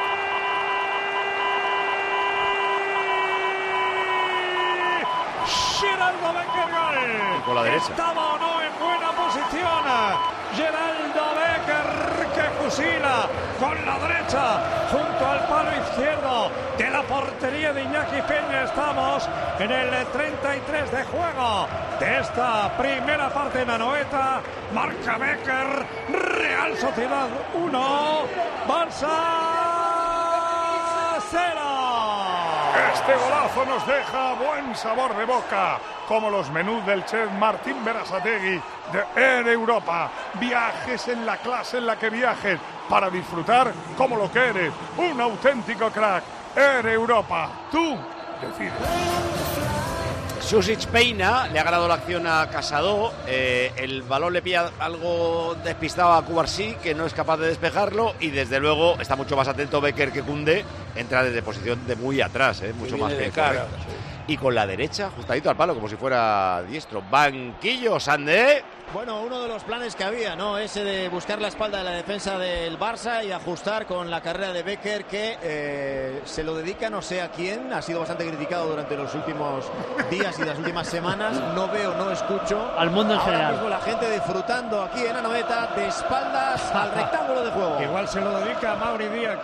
Geraldo Becker, gol. Y con la derecha. Estaba o no en buena posición. Geraldo Becker que fusila con la derecha junto al palo izquierdo de la portería de Iñaki Peña. Estamos en el treinta y tres de juego de esta primera parte en Anoeta. Marca Becker, Real Sociedad uno, Barça cero. Este golazo nos deja buen sabor de boca, como los menús del chef Martín Berasategui de Air Europa. Viajes en la clase en la que viajes para disfrutar como lo que eres, un auténtico crack. Air Europa, tú decides. Susic peina, le ha ganado la acción a Casado, eh, el balón le pilla algo despistado a Cubarsí, que no es capaz de despejarlo, y desde luego está mucho más atento Becker que Koundé, entra desde posición de muy atrás, eh, mucho Que más viene que de cara, correcta. Y con la derecha, justadito al palo, como si fuera diestro. Banquillo, Sandé. Bueno, uno de los planes que había, ¿no? Ese de buscar la espalda de la defensa del Barça y ajustar con la carrera de Becker, que eh, se lo dedica no sé a quién. Ha sido bastante criticado durante los últimos días y las últimas semanas. No veo, no escucho. Al mundo en Ahora general. mismo la gente disfrutando aquí en Anoeta de espaldas al rectángulo de juego. Igual se lo dedica a Mauri Díaz.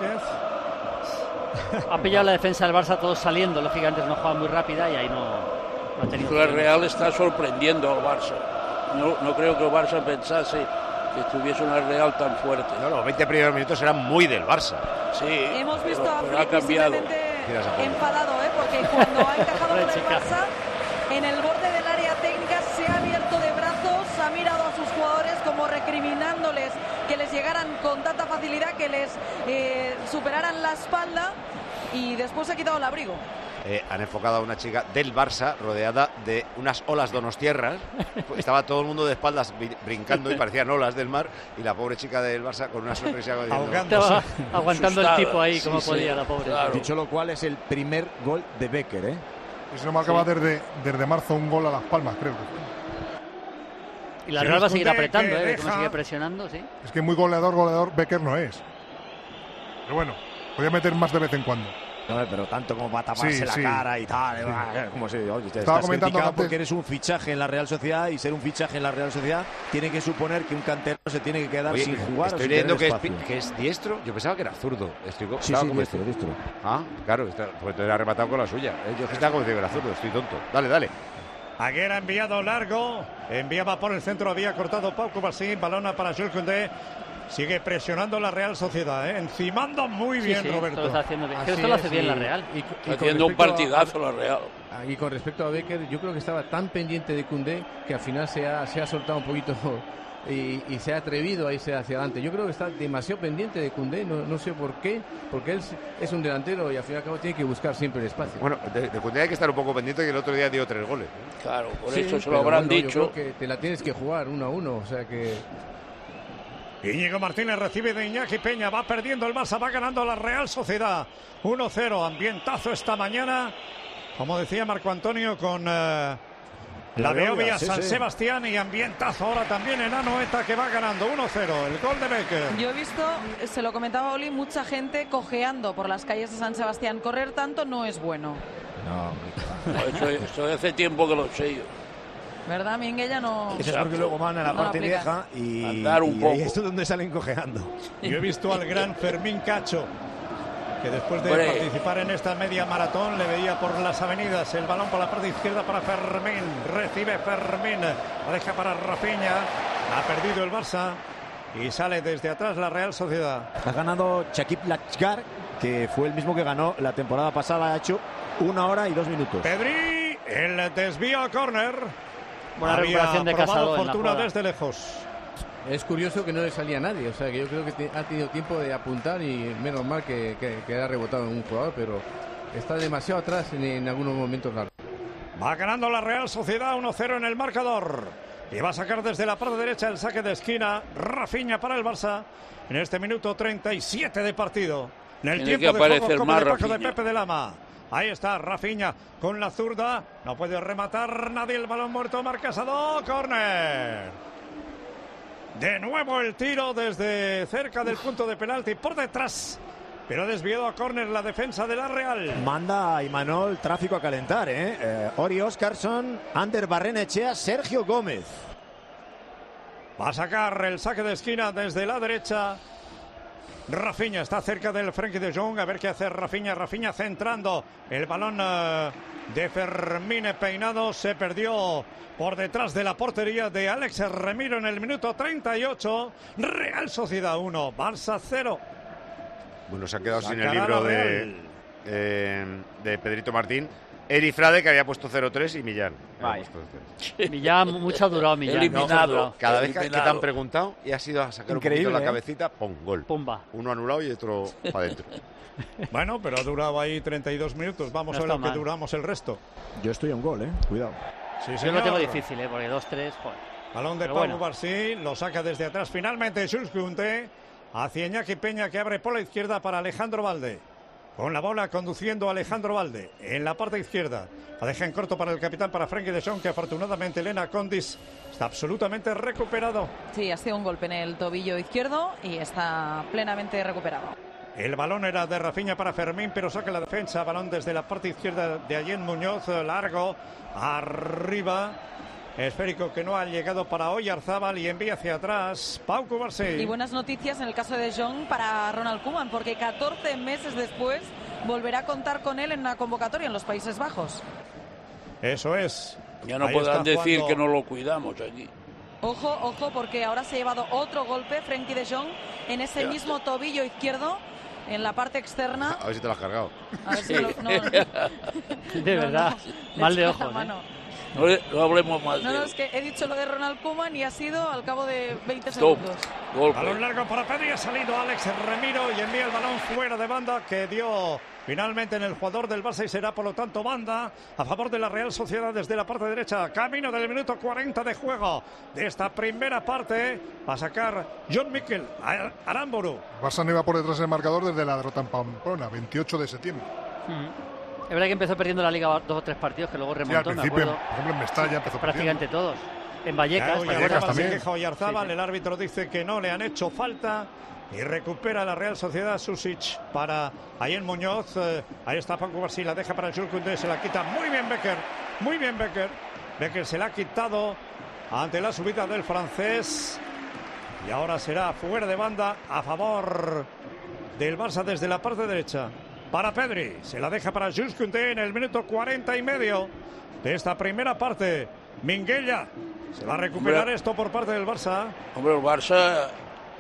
Ha pillado la defensa del Barça todos saliendo, lógicamente es una jugada muy rápida y ahí no, no ha tenido. La Real está sorprendiendo al Barça. No, no creo que el Barça pensase que tuviese una Real tan fuerte. No, los veinte primeros minutos eran muy del Barça. Sí, Hemos visto pero, a pero ha Flick cambiado. visiblemente enfadado, ¿eh? Porque cuando ha encajado con el Barça, en el borde del área técnica se ha abierto de brazos, ha mirado a sus jugadores como recriminándoles que les llegaran con tanta facilidad, que les eh, superaran la espalda, y después se ha quitado el abrigo. Eh, han enfocado a una chica del Barça rodeada de unas olas donostierras. Estaba todo el mundo de espaldas brincando y parecían olas del mar, y la pobre chica del Barça con una sonrisa Estaba aguantando el tipo ahí como Sí, podía, sí. la pobre. Claro. Dicho lo cual, es el primer gol de Becker, ¿eh? Y se no marcaba Sí. desde, desde marzo un gol a Las Palmas, creo. Y la Sí, Real va a seguir Koundé, apretando, que ¿eh? Como deja- sigue presionando, sí. Es que muy goleador, goleador Becker no es. Pero bueno, podía meter más de vez en cuando. No, pero tanto como para taparse Sí, la sí. cara y tal. Sí. eh, Como si, oye, te Estaba estás comentando criticado antes- porque eres un fichaje en la Real Sociedad, y ser un fichaje en la Real Sociedad tiene que suponer que un canterano se tiene que quedar Oye, sin jugar. o estoy sin leyendo tener que es, espacio. que es diestro. Yo pensaba que era zurdo. Estoy, co- Sí, estaba sí, convencido. diestro, diestro. Ah, claro, está, pues te ha rematado con la suya. Eh, Yo que estaba convencido que era zurdo, estoy tonto. Dale, dale. Aguera ha enviado largo, enviaba por el centro, había cortado Pau Cubarsí, balona para Jules Koundé. Sigue presionando la Real Sociedad, ¿eh? Encimando muy Sí, bien, sí, Roberto. esto lo está haciendo bien. Así Esto lo es, hace bien y- la Real. y- y Está con haciendo un respecto a- partidazo la Real. Ah, Y con respecto a Becker, yo creo que estaba tan pendiente de Koundé que al final se ha, se ha soltado un poquito y, y se ha atrevido a irse hacia adelante. Yo creo que está demasiado pendiente de Koundé, no, no sé por qué, porque él es un delantero y al fin y al cabo tiene que buscar siempre el espacio. Bueno, de, de Koundé hay que estar un poco pendiente, que el otro día dio tres goles. ¿eh? Claro, por Sí, eso se pero lo habrán bueno, yo dicho. creo que te la tienes que jugar uno a uno, o sea que... Íñigo Martínez recibe de Iñaki Peña, va perdiendo el Barça, va ganando la Real Sociedad. uno cero, ambientazo esta mañana, como decía Marco Antonio, con eh, la La Beovia Beovia, sí, San sí. Sebastián, y ambientazo ahora también en Anoeta, que va ganando uno cero, el gol de Becker. Yo he visto, se lo comentaba Oli, mucha gente cojeando por las calles de San Sebastián. Correr tanto no es bueno, No, eso, eso hace tiempo que lo sé yo. ¿verdad, Minguella? No. Eso es porque luego van a la No lo parte aplicas. vieja y, Andar un y poco. ahí es donde salen cojeando. Yo he visto al gran Fermín Cacho, que después de Hombre. participar en esta media maratón le veía por las avenidas. El balón por la parte izquierda para Fermín, recibe Fermín, la deja para Rafinha, ha perdido el Barça y sale desde atrás la Real Sociedad. Ha ganado Chakib Lachgar, que fue el mismo que ganó la temporada pasada, ha hecho una hora y dos minutos. Pedri, el desvío a córner. Buena Había recuperación de probado Casado en la fortuna jugada. desde lejos. Es curioso que no le salía a nadie, o sea que yo creo que te- ha tenido tiempo de apuntar y menos mal que, que, que ha rebotado en un jugador, pero está demasiado atrás en, en algunos momentos largos. Va ganando la Real Sociedad uno cero en el marcador. Y va a sacar desde la parte derecha el saque de esquina. Rafinha para el Barça en este minuto treinta y siete de partido. En el Tiene tiempo que de juego aparecer como más el paso de Rafinha. Pepe de Lama. Ahí está Rafinha con la zurda. No puede rematar nadie, el balón muerto. Marca Casado. Córner. De nuevo el tiro desde cerca del punto de penalti por detrás. Pero ha desviado a córner la defensa de la Real. Manda a Imanol tráfico a calentar, ¿eh? Eh, Ori Oscarson, Ander Barrenechea, Sergio Gómez. Va a sacar el saque de esquina desde la derecha. Rafinha está cerca del Frenkie de Jong. A ver qué hace Rafinha. Rafinha centrando el balón eh, de Fermín peinado. Se perdió por detrás de la portería de Alex Remiro en el minuto treinta y ocho. Real Sociedad uno, Barça cero. Bueno, se ha quedado sin el Sacará libro la de, Real. eh, de Pedrito Martín. Eri Frade, que había puesto cero tres, y Millán. Vaya. Millán, mucho ha durado Millán. Eliminado. mucho ha durado. Cada vez que, que te Eliminado. han preguntado y has ido a sacar Increíble, un poquito la ¿eh? cabecita, pum, gol. Pumba. Uno anulado y otro para adentro. Bueno, pero ha durado ahí treinta y dos minutos. Vamos No a ver está lo que mal. duramos el resto. Yo estoy a un gol, ¿eh? Cuidado. Sí, Yo señor. lo tengo difícil, ¿eh? Porque dos tres, joder. Balón de Pero Pau bueno. Barsí, lo saca desde atrás finalmente Jules Koundé hacia Iñaki Peña, que abre por la izquierda para Alejandro Valde. Con la bola conduciendo a Alejandro Valde en la parte izquierda. La deja en corto para el capitán, para Frenkie de Jong, que afortunadamente Elena Condis está absolutamente recuperado. Sí, ha sido un golpe en el tobillo izquierdo y está plenamente recuperado. El balón era de Rafinha para Fermín, pero saca la defensa. Balón desde la parte izquierda de Allen Muñoz, largo, arriba. Esférico que no ha llegado para Oyarzábal y envía hacia atrás Pau Cubarsí. Y buenas noticias en el caso de Jong para Ronald Koeman, porque catorce meses después volverá a contar con él en una convocatoria en los Países Bajos. Eso es. Ya no Ahí podrán está decir jugando- que no lo cuidamos aquí. Ojo, ojo, porque ahora se ha llevado otro golpe Frenkie de Jong en ese Ya. mismo tobillo izquierdo, en la parte externa. A ver si te lo has cargado. A ver si lo- no, no. De No, verdad, no, mal de le echa ojos, la mano. ¿eh? No, le- no hablemos más No, de no, él. es que he dicho lo de Ronald Koeman y ha sido al cabo de veinte Stop. segundos. Golpe. Balón largo para Pedri, ha salido Alex Remiro y envía el balón fuera de banda que dio finalmente en el jugador del Barça y será por lo tanto banda a favor de la Real Sociedad desde la parte derecha. Camino del minuto cuarenta de juego de esta primera parte. Va a sacar John Mikel Aramburu. Barça no iba por detrás del marcador desde la derrota en Pamplona, veintiocho de septiembre. Mm. Es verdad que empezó perdiendo la Liga dos o tres partidos que luego Sí, al remontó, me principio, acuerdo. por ejemplo, en Mestalla empezó Prácticamente todos. En Vallecas, ¿te Oyarzábal acuerdas? se queja Oyarzábal, el árbitro dice que no le han hecho falta y recupera la Real Sociedad Susic para Allen Muñoz. Eh, ahí está Paco Barsí, la deja para Jules Koundé, se la quita muy bien Becker, muy bien Becker. Becker se la ha quitado ante la subida del francés y ahora será fuera de banda a favor del Barça desde la parte derecha. Para Pedri, se la deja para Jules Koundé en el minuto cuarenta y medio de esta primera parte. Minguella, se va a recuperar Hombre. esto por parte del Barça. Hombre, el Barça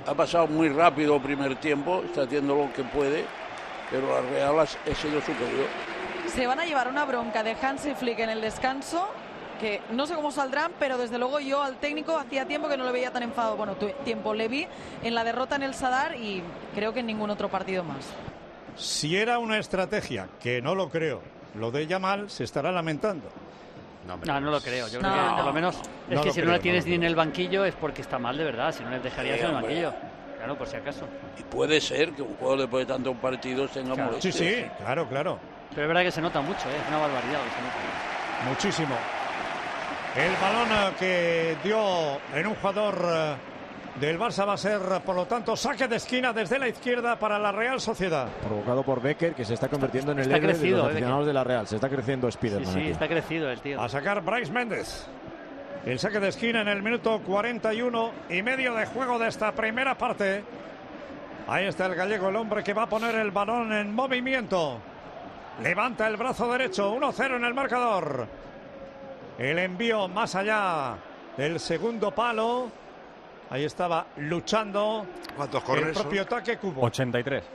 ha pasado muy rápido el primer tiempo, está haciendo lo que puede, pero la Real ha, ha sido superior. Se van a llevar una bronca de Hansi Flick en el descanso, que no sé cómo saldrán, pero desde luego yo al técnico hacía tiempo que no lo veía tan enfadado. Bueno, tiempo le vi en la derrota en el Sadar y creo que en ningún otro partido más. Si era una estrategia, que no lo creo, lo de Yamal se estará lamentando. No, no, no lo creo. Yo creo no. que por lo menos es No que lo si creo, no la tienes no ni en el banquillo es porque está mal de verdad. Si no le dejarías Sí, en el hombre. banquillo. Claro, por si acaso. Y puede ser que un jugador después de tantos partidos tenga Claro. Sí, molestias. sí, claro, claro. Pero es verdad que se nota mucho, ¿eh? Es una barbaridad lo que se nota. Muchísimo. El balón eh, que dio en un jugador eh, del Barça va a ser, por lo tanto, saque de esquina desde la izquierda para la Real Sociedad. Provocado por Becker, que se está convirtiendo en el Está héroe de crecido, los eh, aficionados de la Real. Se está creciendo Sí, Spiderman sí, aquí. está crecido el tío. A sacar Bryce Méndez. El saque de esquina en el minuto cuarenta y uno y medio de juego de esta primera parte. Ahí está el gallego, el hombre que va a poner el balón en movimiento. Levanta el brazo derecho, uno cero en el marcador. El envío más allá del segundo palo. Ahí estaba luchando. ¿Cuántos el corners propio son? Taque Kubo. ochenta y tres.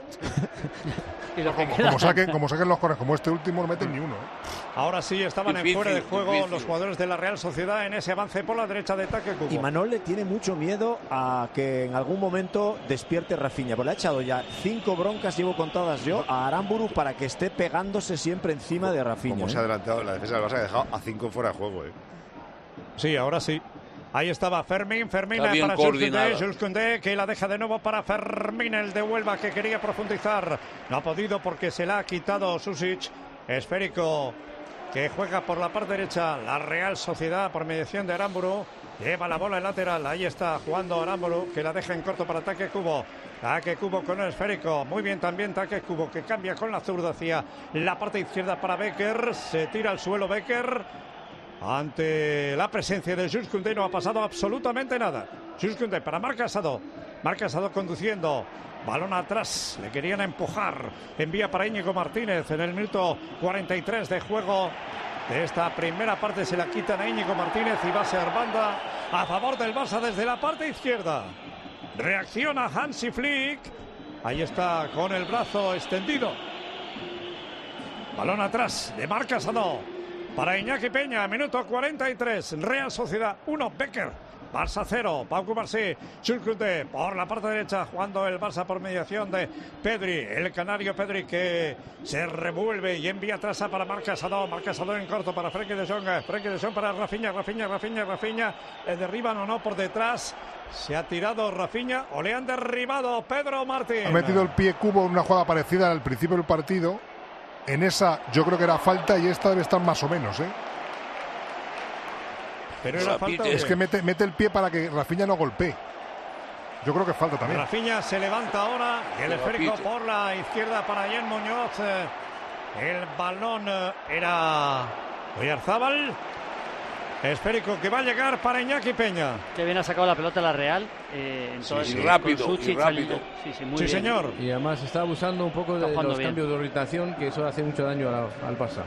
Y lo que Como, queda. como saquen, como saquen los corners como este último, no meten ni uno. ¿eh? Ahora sí estaban Difícil, en fuera de juego difícil. los jugadores de la Real Sociedad en ese avance por la derecha de Taque Kubo. Y Manol le tiene mucho miedo a que en algún momento despierte Rafinha, porque le ha echado ya cinco broncas, llevo contadas yo, a Aramburu para que esté pegándose siempre encima de Rafinha. Como ¿eh? se ha adelantado la defensa del Barça, ha dejado a cinco fuera de juego. ¿eh? Sí, ahora sí. Ahí estaba Fermín, Fermín Está bien para Jules coordinada. Koundé, Jules Koundé, que la deja de nuevo para Fermín, el de Huelva, que quería profundizar. No ha podido porque se la ha quitado Susic. Esférico que juega por la parte derecha la Real Sociedad por mediación de Aramburu. Lleva la bola en lateral, ahí está jugando Aramburu, que la deja en corto para Taque Kubo. Taque Kubo con el esférico, muy bien también Taque Kubo, que cambia con la zurda hacia la parte izquierda para Becker. Se tira al suelo Becker. Ante la presencia de Jules Koundé no ha pasado absolutamente nada. Jules Koundé para Marc Casado. Marc Casado conduciendo. Balón atrás. Le querían empujar. Envía para Íñigo Martínez en el minuto cuarenta y tres de juego. De esta primera parte se la quitan a Íñigo Martínez y va a ser banda a favor del Barça desde la parte izquierda. Reacciona Hansi Flick. Ahí está con el brazo extendido. Balón atrás de Marc Casado. Para Iñaki Peña, minuto cuarenta y tres, Real Sociedad uno, Becker, Barça cero, Pau Cubarsí, Jules Koundé por la parte derecha, jugando el Barça por mediación de Pedri, el canario Pedri que se revuelve y envía atrás para Marc Casado, Marc Casado en corto para Frenkie de Jong, Frenkie de Jong para Rafinha, Rafinha, Rafinha, Rafinha, le derriban o no por detrás, se ha tirado Rafinha o le han derribado Pedro Martín. Ha metido el pie Kubo en una jugada parecida al principio del partido. En esa yo creo que era falta y esta debe estar más o menos, ¿eh? Pero era falta. Es que mete, mete el pie para que Rafinha no golpee. Yo creo que falta también. Rafinha se levanta ahora y el Que esférico repite. por la izquierda para Jen Muñoz. Eh, El balón eh, era Oyarzábal. Esférico que va a llegar para Iñaki Peña. Que bien ha sacado la pelota la Real. Eh, en todo sí, el- y con rápido, Suchic y rápido. saliendo- Sí, sí, muy Sí, bien. señor. Y además está abusando un poco Está de jugando los bien. cambios de orientación, que eso hace mucho daño a la- al Barça.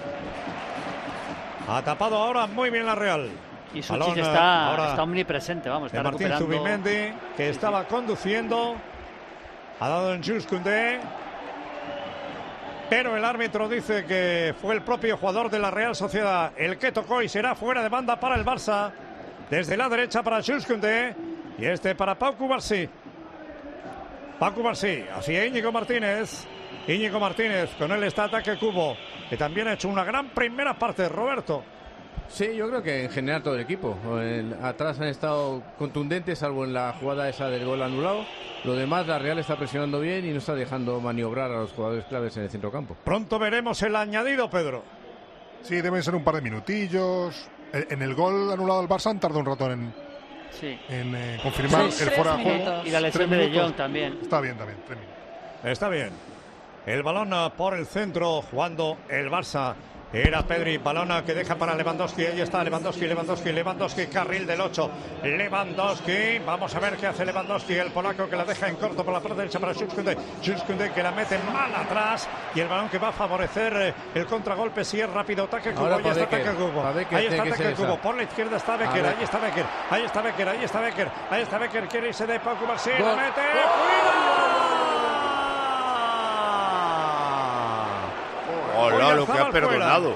Ha tapado ahora muy bien la Real. Y Balón, Suchic eh, está, ahora está omnipresente, vamos, de está Martín recuperando. Zubimendi, que estaba conduciendo. Ha dado en Jules Koundé. Pero el árbitro dice que fue el propio jugador de la Real Sociedad el que tocó y será fuera de banda para el Barça. Desde la derecha para Jules Koundé y este para Pau Cubarsí. Pau Cubarsí hacia Íñigo Martínez. Íñigo Martínez, con él está Taque Kubo, que también ha hecho una gran primera parte, Roberto. Sí, yo creo que en general todo el equipo. El- atrás han estado contundentes, salvo en la jugada esa del gol anulado. Lo demás, la Real está presionando bien y no está dejando maniobrar a los jugadores claves en el centrocampo. Pronto veremos el añadido, Pedro. Sí, deben ser un par de minutillos. En en el gol anulado al Barça han tardado un rato en, Sí. en eh, confirmar Sí, el tres fuera de juego. minutos. Y la lesión Tres de De minutos. Jong también. Está bien, también. Tres minutos. Está bien. El balón ah, por el centro, jugando el Barça Era Pedri, balona que deja para Lewandowski. Ahí está Lewandowski, Lewandowski, Lewandowski, carril del ocho. Lewandowski, vamos a ver qué hace Lewandowski, el polaco que la deja en corto por la parte derecha para Jules Koundé. Jules Koundé que la mete mal atrás y el balón que va a favorecer el contragolpe si es rápido. Ataque Cubo, ahí está ataque Cubo. Ahí está ataque Cubo, por la izquierda está Becker, ahí está Becker, ahí está Becker, ahí está Becker, ahí está Becker, quiere irse de Pau Cubarsí, la mete. Hola, lo que ha perdonado.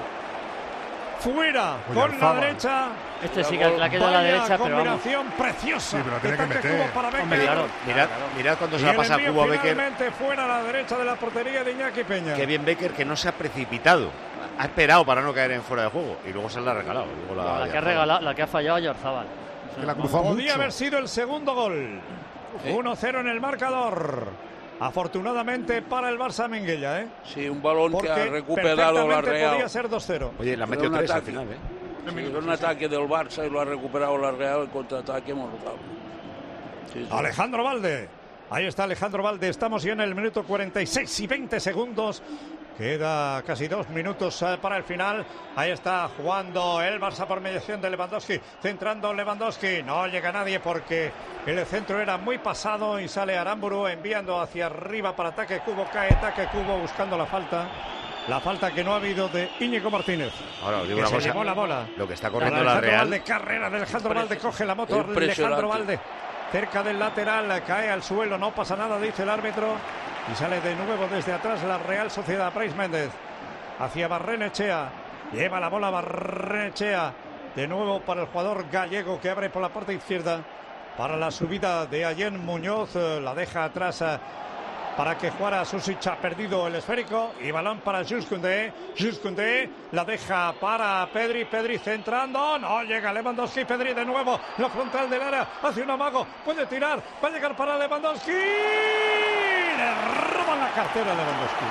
Fuera, con la derecha. Este sí que la queda a la derecha, pero combinación preciosa. Sí, pero tiene que meter. Para Becker. Hombre, claro. Mirad, mirad cuando se la pasa a Cubo a Becker. Finalmente fuera a la derecha de la portería de Iñaki Peña. Qué bien Becker, que no se ha precipitado. Ha esperado para no caer en fuera de juego y luego se la ha regalado. Luego la, la, que ha regalado, la que ha fallado a Oyarzabal. Que la cruzó Podía mucho. haber sido el segundo gol. ¿Eh? uno cero en el marcador. Afortunadamente para el Barça Minguella, ¿eh? Sí, un balón Porque que ha recuperado la Real. Podía ser dos cero. Oye, la metió tres al final, ¿eh? Sí, un ataque del Barça y lo ha recuperado la Real. El contraataque hemos notado. Sí, sí. Alejandro Valde. Ahí está Alejandro Valde. Estamos ya en el minuto cuarenta y seis y veinte segundos. Queda casi dos minutos para el final. Ahí está jugando el Barça por mediación de Lewandowski. Centrando Lewandowski. No llega nadie porque el centro era muy pasado y sale Aramburu enviando hacia arriba para ataque Cubo. Cae ataque Cubo buscando la falta. La falta que no ha habido de Íñigo Martínez. Ahora os digo que una se cosa. llevó la bola. Lo que está corriendo la, la Real. Valde, carrera de Alejandro Valde. Coge la moto. Alejandro Valde. Cerca del lateral. Cae al suelo. No pasa nada, dice el árbitro. Y sale de nuevo desde atrás la Real Sociedad. Brais Méndez hacia Barrenechea. Lleva la bola Barrenechea. De nuevo para el jugador gallego que abre por la parte izquierda. Para la subida de Allen Muñoz. La deja atrás para que jugara Susic. Ha perdido el esférico. Y balón para Jules Koundé. Jules Koundé la deja para Pedri. Pedri centrando. No llega Lewandowski. Pedri de nuevo. La frontal del área. Hace un amago. Puede tirar. Va a llegar para Lewandowski. Le roban la cartera de Lewandowski.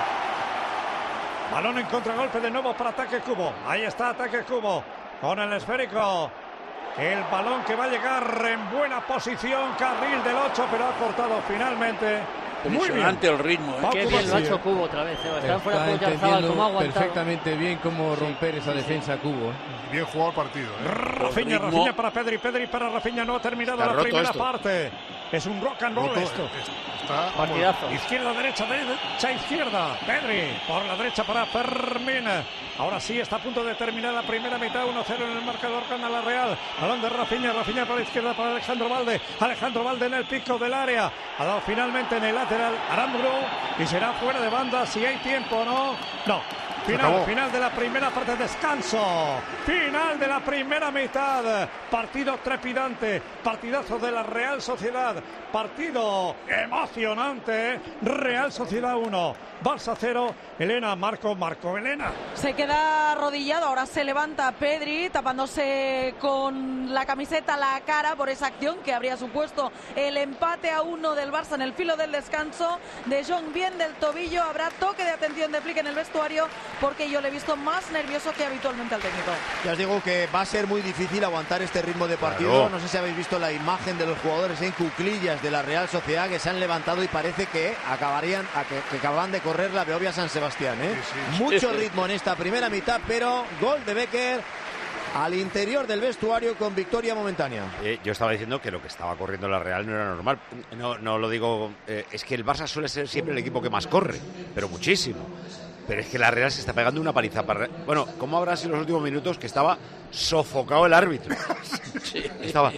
Balón en contragolpe de nuevo para ataque Cubo. Ahí está ataque Cubo con el esférico. El balón que va a llegar en buena posición. Carril del ocho, pero ha cortado finalmente. Muy bien el ritmo. ¿eh? Qué bien lo ha hecho Cubo otra vez. Está fuera de Oyarzabal, cómo ha aguantado. Perfectamente bien cómo romper esa defensa Cubo. Bien jugado el partido. ¿eh? Rafinha, Rafinha para Pedri, Pedri para Rafinha. No ha terminado Está la primera esto. parte. Es un rock and roll Roto, esto. Está, Partidazo. Izquierda, derecha, derecha, izquierda. Pedri por la derecha para Fermín. Ahora sí está a punto de terminar la primera mitad. uno cero en el marcador, gana la Real. Balón de Rafinha, Rafinha para la izquierda para Alejandro Valde. Alejandro Valde en el pico del área. Ha dado finalmente en el lateral Aramburu y será fuera de banda si hay tiempo o no. No. Final, final de la primera parte, descanso. Final de la primera mitad. Partido trepidante. Partidazo de la Real Sociedad. Partido emocionante. Real Sociedad uno. Barça cero. Elena, Marco, Marco, Elena. Se queda arrodillado, ahora se levanta Pedri, tapándose con la camiseta la cara por esa acción que habría supuesto el empate a uno del Barça en el filo del descanso. De Jong bien del tobillo, habrá toque de atención de Flick en el vestuario, porque yo le he visto más nervioso que habitualmente al técnico. Ya os digo que va a ser muy difícil aguantar este ritmo de partido. Claro. No sé si habéis visto la imagen de los jugadores en cuclillas de la Real Sociedad que se han levantado y parece que acabarían, a que, que acaban de correr la Beovia San Sebastián. ¿eh? Sí, sí. Mucho ritmo en esta primera mitad, pero gol de Becker al interior del vestuario con victoria momentánea. Eh, yo estaba diciendo que lo que estaba corriendo la Real no era normal. No, no lo digo, eh, es que el Barça suele ser siempre el equipo que más corre, pero muchísimo. Pero es que la Real se está pegando una paliza. Para... Bueno, ¿cómo habrá sido los últimos minutos que estaba sofocado el árbitro? Sí. Estaba...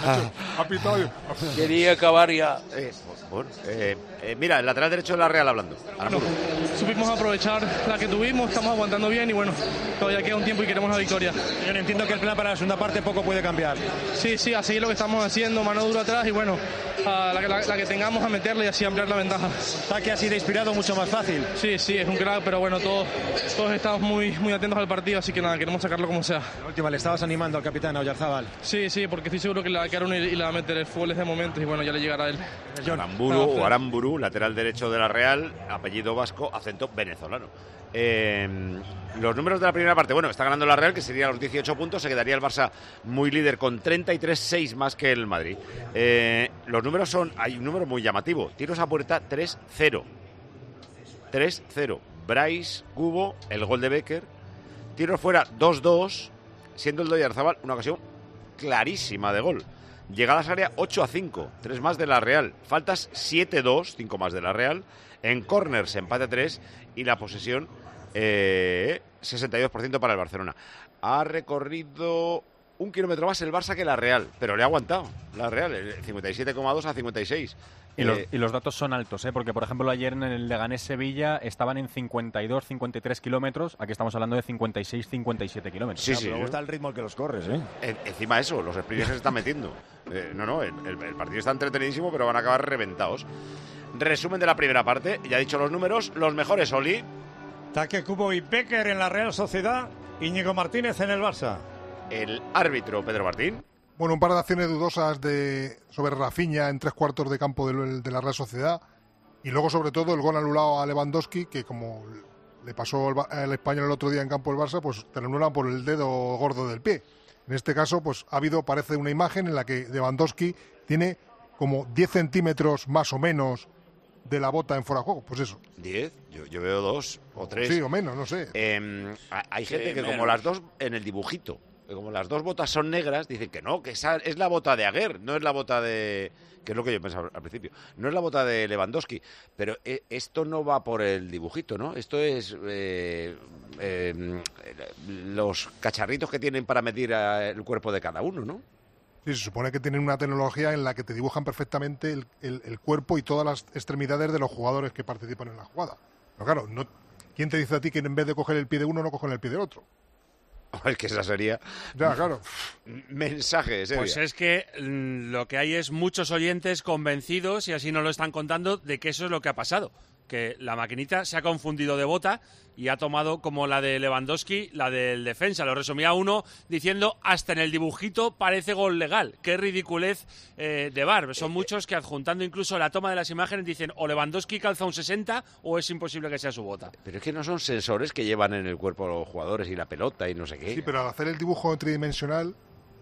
Ha pitado. Quería acabar ya. Eh, bueno, eh, eh, mira, el lateral derecho de la Real hablando. Bueno, supimos aprovechar la que tuvimos, estamos aguantando bien y bueno, todavía queda un tiempo y queremos la victoria. Yo entiendo que el plan para la segunda parte poco puede cambiar. Sí, sí, a seguir lo que estamos haciendo, mano dura atrás y bueno, a la, la, la que tengamos a meterle y así ampliar la ventaja. Ataque así de inspirado, mucho más fácil. Sí, sí, es un crack, pero bueno, todos, todos estamos muy, muy atentos al partido, así que nada, queremos sacarlo como sea. La última, ¿le estabas animando al capitán, a Oyarzabal? Sí, sí, porque estoy seguro que le va a quedar uno y le va a meter el fútbol de momento y bueno, ya le llegará a él. Aramburu o Aramburu, lateral derecho de la Real, apellido vasco, acento venezolano. Eh, los números de la primera parte, bueno, está ganando la Real, que sería los dieciocho puntos, se quedaría el Barça muy líder con treinta y tres seis más que el Madrid. Eh, los números son, hay un número muy llamativo, tiros a puerta tres cero. tres cero. Brais, Cubo, el gol de Becker, Tiros fuera dos dos, siendo el de Oyarzabal una ocasión clarísima de gol. Llegadas al área ocho a cinco, tres más de la Real. Faltas siete dos, cinco más de la Real. En corners empate a tres y la posesión eh, sesenta y dos por ciento para el Barcelona. Ha recorrido un kilómetro más el Barça que la Real, pero le ha aguantado la Real, cincuenta y siete coma dos a cincuenta y seis. Y, eh, los, y los datos son altos, ¿eh? Porque por ejemplo ayer en el Leganés-Sevilla estaban en cincuenta y dos, cincuenta y tres kilómetros, aquí estamos hablando de cincuenta y seis, cincuenta y siete kilómetros. Sí, sí, me gusta el ritmo al que los corres, ¿eh? En, encima de eso, los sprinters se están metiendo. Eh, no, no, el, el, el partido está entretenidísimo, pero van a acabar reventados. Resumen de la primera parte, ya he dicho los números, los mejores, Oli. Taque Kubo y Becker en la Real Sociedad, Íñigo Martínez en el Barça. El árbitro, Pedro Martín. Bueno, un par de acciones dudosas de sobre Rafinha en tres cuartos de campo de, de la Real Sociedad. Y luego, sobre todo, el gol anulado a Lewandowski, que como le pasó al español el otro día en campo del Barça, pues te lo anulan por el dedo gordo del pie. En este caso, pues ha habido, parece, una imagen en la que Lewandowski tiene como diez centímetros más o menos de la bota en fuera de juego. Pues eso. ¿diez? Yo, yo veo dos o tres. Sí, o menos, no sé. Eh, hay gente Sí, que, menos. como las dos en el dibujito, que como las dos botas son negras, dicen que no, que esa es la bota de Aguer, no es la bota de... que es lo que yo pensaba al principio. No es la bota de Lewandowski, pero eh, esto no va por el dibujito, ¿no? Esto es eh, eh, los cacharritos que tienen para medir a, el cuerpo de cada uno, ¿no? Sí, se supone que tienen una tecnología en la que te dibujan perfectamente el, el, el cuerpo y todas las extremidades de los jugadores que participan en la jugada. Pero claro, no, ¿quién te dice a ti que en vez de coger el pie de uno, no cogen el pie del otro? Es que esa sería... Ya, claro. Mensajes, ¿eh? Pues es que mm, lo que hay es muchos oyentes convencidos, y así nos lo están contando, de que eso es lo que ha pasado. Que la maquinita se ha confundido de bota y ha tomado como la de Lewandowski, la del defensa. Lo resumía uno diciendo, hasta en el dibujito parece gol legal. Qué ridiculez eh, de V A R. Son muchos que adjuntando incluso la toma de las imágenes dicen, o Lewandowski calza un sesenta o es imposible que sea su bota. Pero es que no son sensores que llevan en el cuerpo los jugadores y la pelota y no sé qué. Sí, pero al hacer el dibujo tridimensional,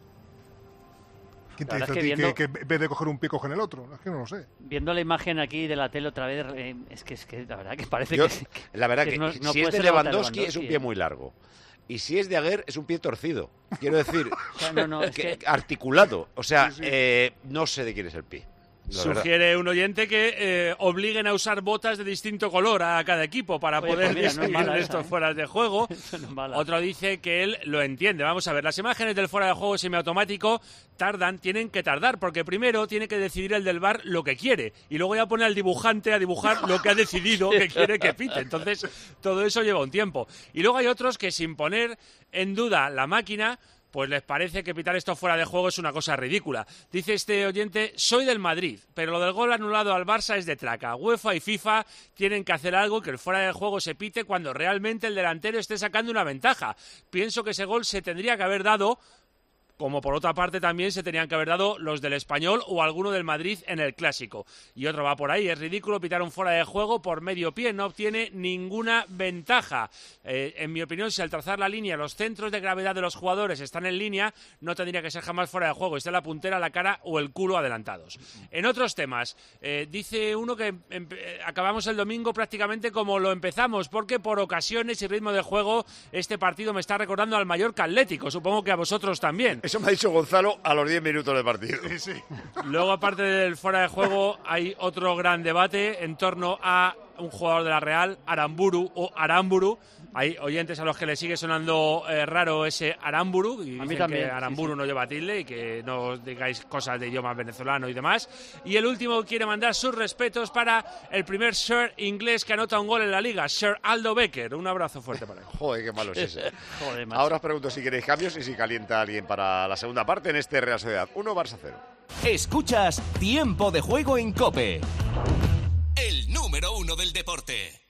¿quién te La dice verdad a es ti que que, viendo- que en vez de coger un pie cogen el otro? Es que no lo sé. Viendo la imagen aquí de la tele otra vez, eh, es que es que la verdad que parece Yo, que, que- la verdad que, no- no si puede es de ser la bota Lewandowski es un pie muy largo. Y si es de Aguer es un pie torcido. Quiero decir, sea, no, no, es que- que- articulado. O sea, eh, no sé de quién es el pie. la verdad. Sugiere un oyente que eh, obliguen a usar botas de distinto color a cada equipo para Oye, poder pues mira, no es distinguir mala estos esa, ¿eh? fueras de juego. no es mala. Otro dice que él lo entiende. Vamos a ver, las imágenes del fuera de juego semiautomático tardan, tienen que tardar, porque primero tiene que decidir el del V A R lo que quiere y luego ya pone al dibujante a dibujar lo que ha decidido que quiere que pite. Entonces, todo eso lleva un tiempo. Y luego hay otros que sin poner en duda la máquina, pues les parece que pitar esto fuera de juego es una cosa ridícula. Dice este oyente, soy del Madrid, pero lo del gol anulado al Barça es de traca. UEFA y FIFA tienen que hacer algo que el fuera de juego se pite cuando realmente el delantero esté sacando una ventaja. Pienso que ese gol se tendría que haber dado, como por otra parte también se tenían que haber dado los del Español o alguno del Madrid en el Clásico. Y otro va por ahí, es ridículo pitar un fuera de juego por medio pie, no obtiene ninguna ventaja. Eh, en mi opinión, si al trazar la línea los centros de gravedad de los jugadores están en línea, no tendría que ser jamás fuera de juego, esté la puntera, la cara o el culo adelantados. En otros temas, eh, dice uno que em- eh, acabamos el domingo prácticamente como lo empezamos, porque por ocasiones y ritmo de juego este partido me está recordando al Mallorca Atlético, supongo que a vosotros también. Eso me ha dicho Gonzalo a los diez minutos del partido. Luego, aparte del fuera de juego, hay otro gran debate en torno a un jugador de la Real, Aramburu o Aramburu. Hay oyentes a los que le sigue sonando eh, raro ese Aramburu y A mí dicen también, que sí, Aramburu sí. no lleva tilde y que no os digáis cosas de idioma venezolano y demás. Y el último quiere mandar sus respetos para el primer Sir inglés que anota un gol en la Liga, Sir Aldo Becker. Un abrazo fuerte para él. Joder, qué malo es ese. Joder, macho. Ahora os pregunto si queréis cambios y si calienta alguien para la segunda parte en este Real Sociedad. uno Barça cero. Escuchas Tiempo de Juego en COPE. El número uno del deporte.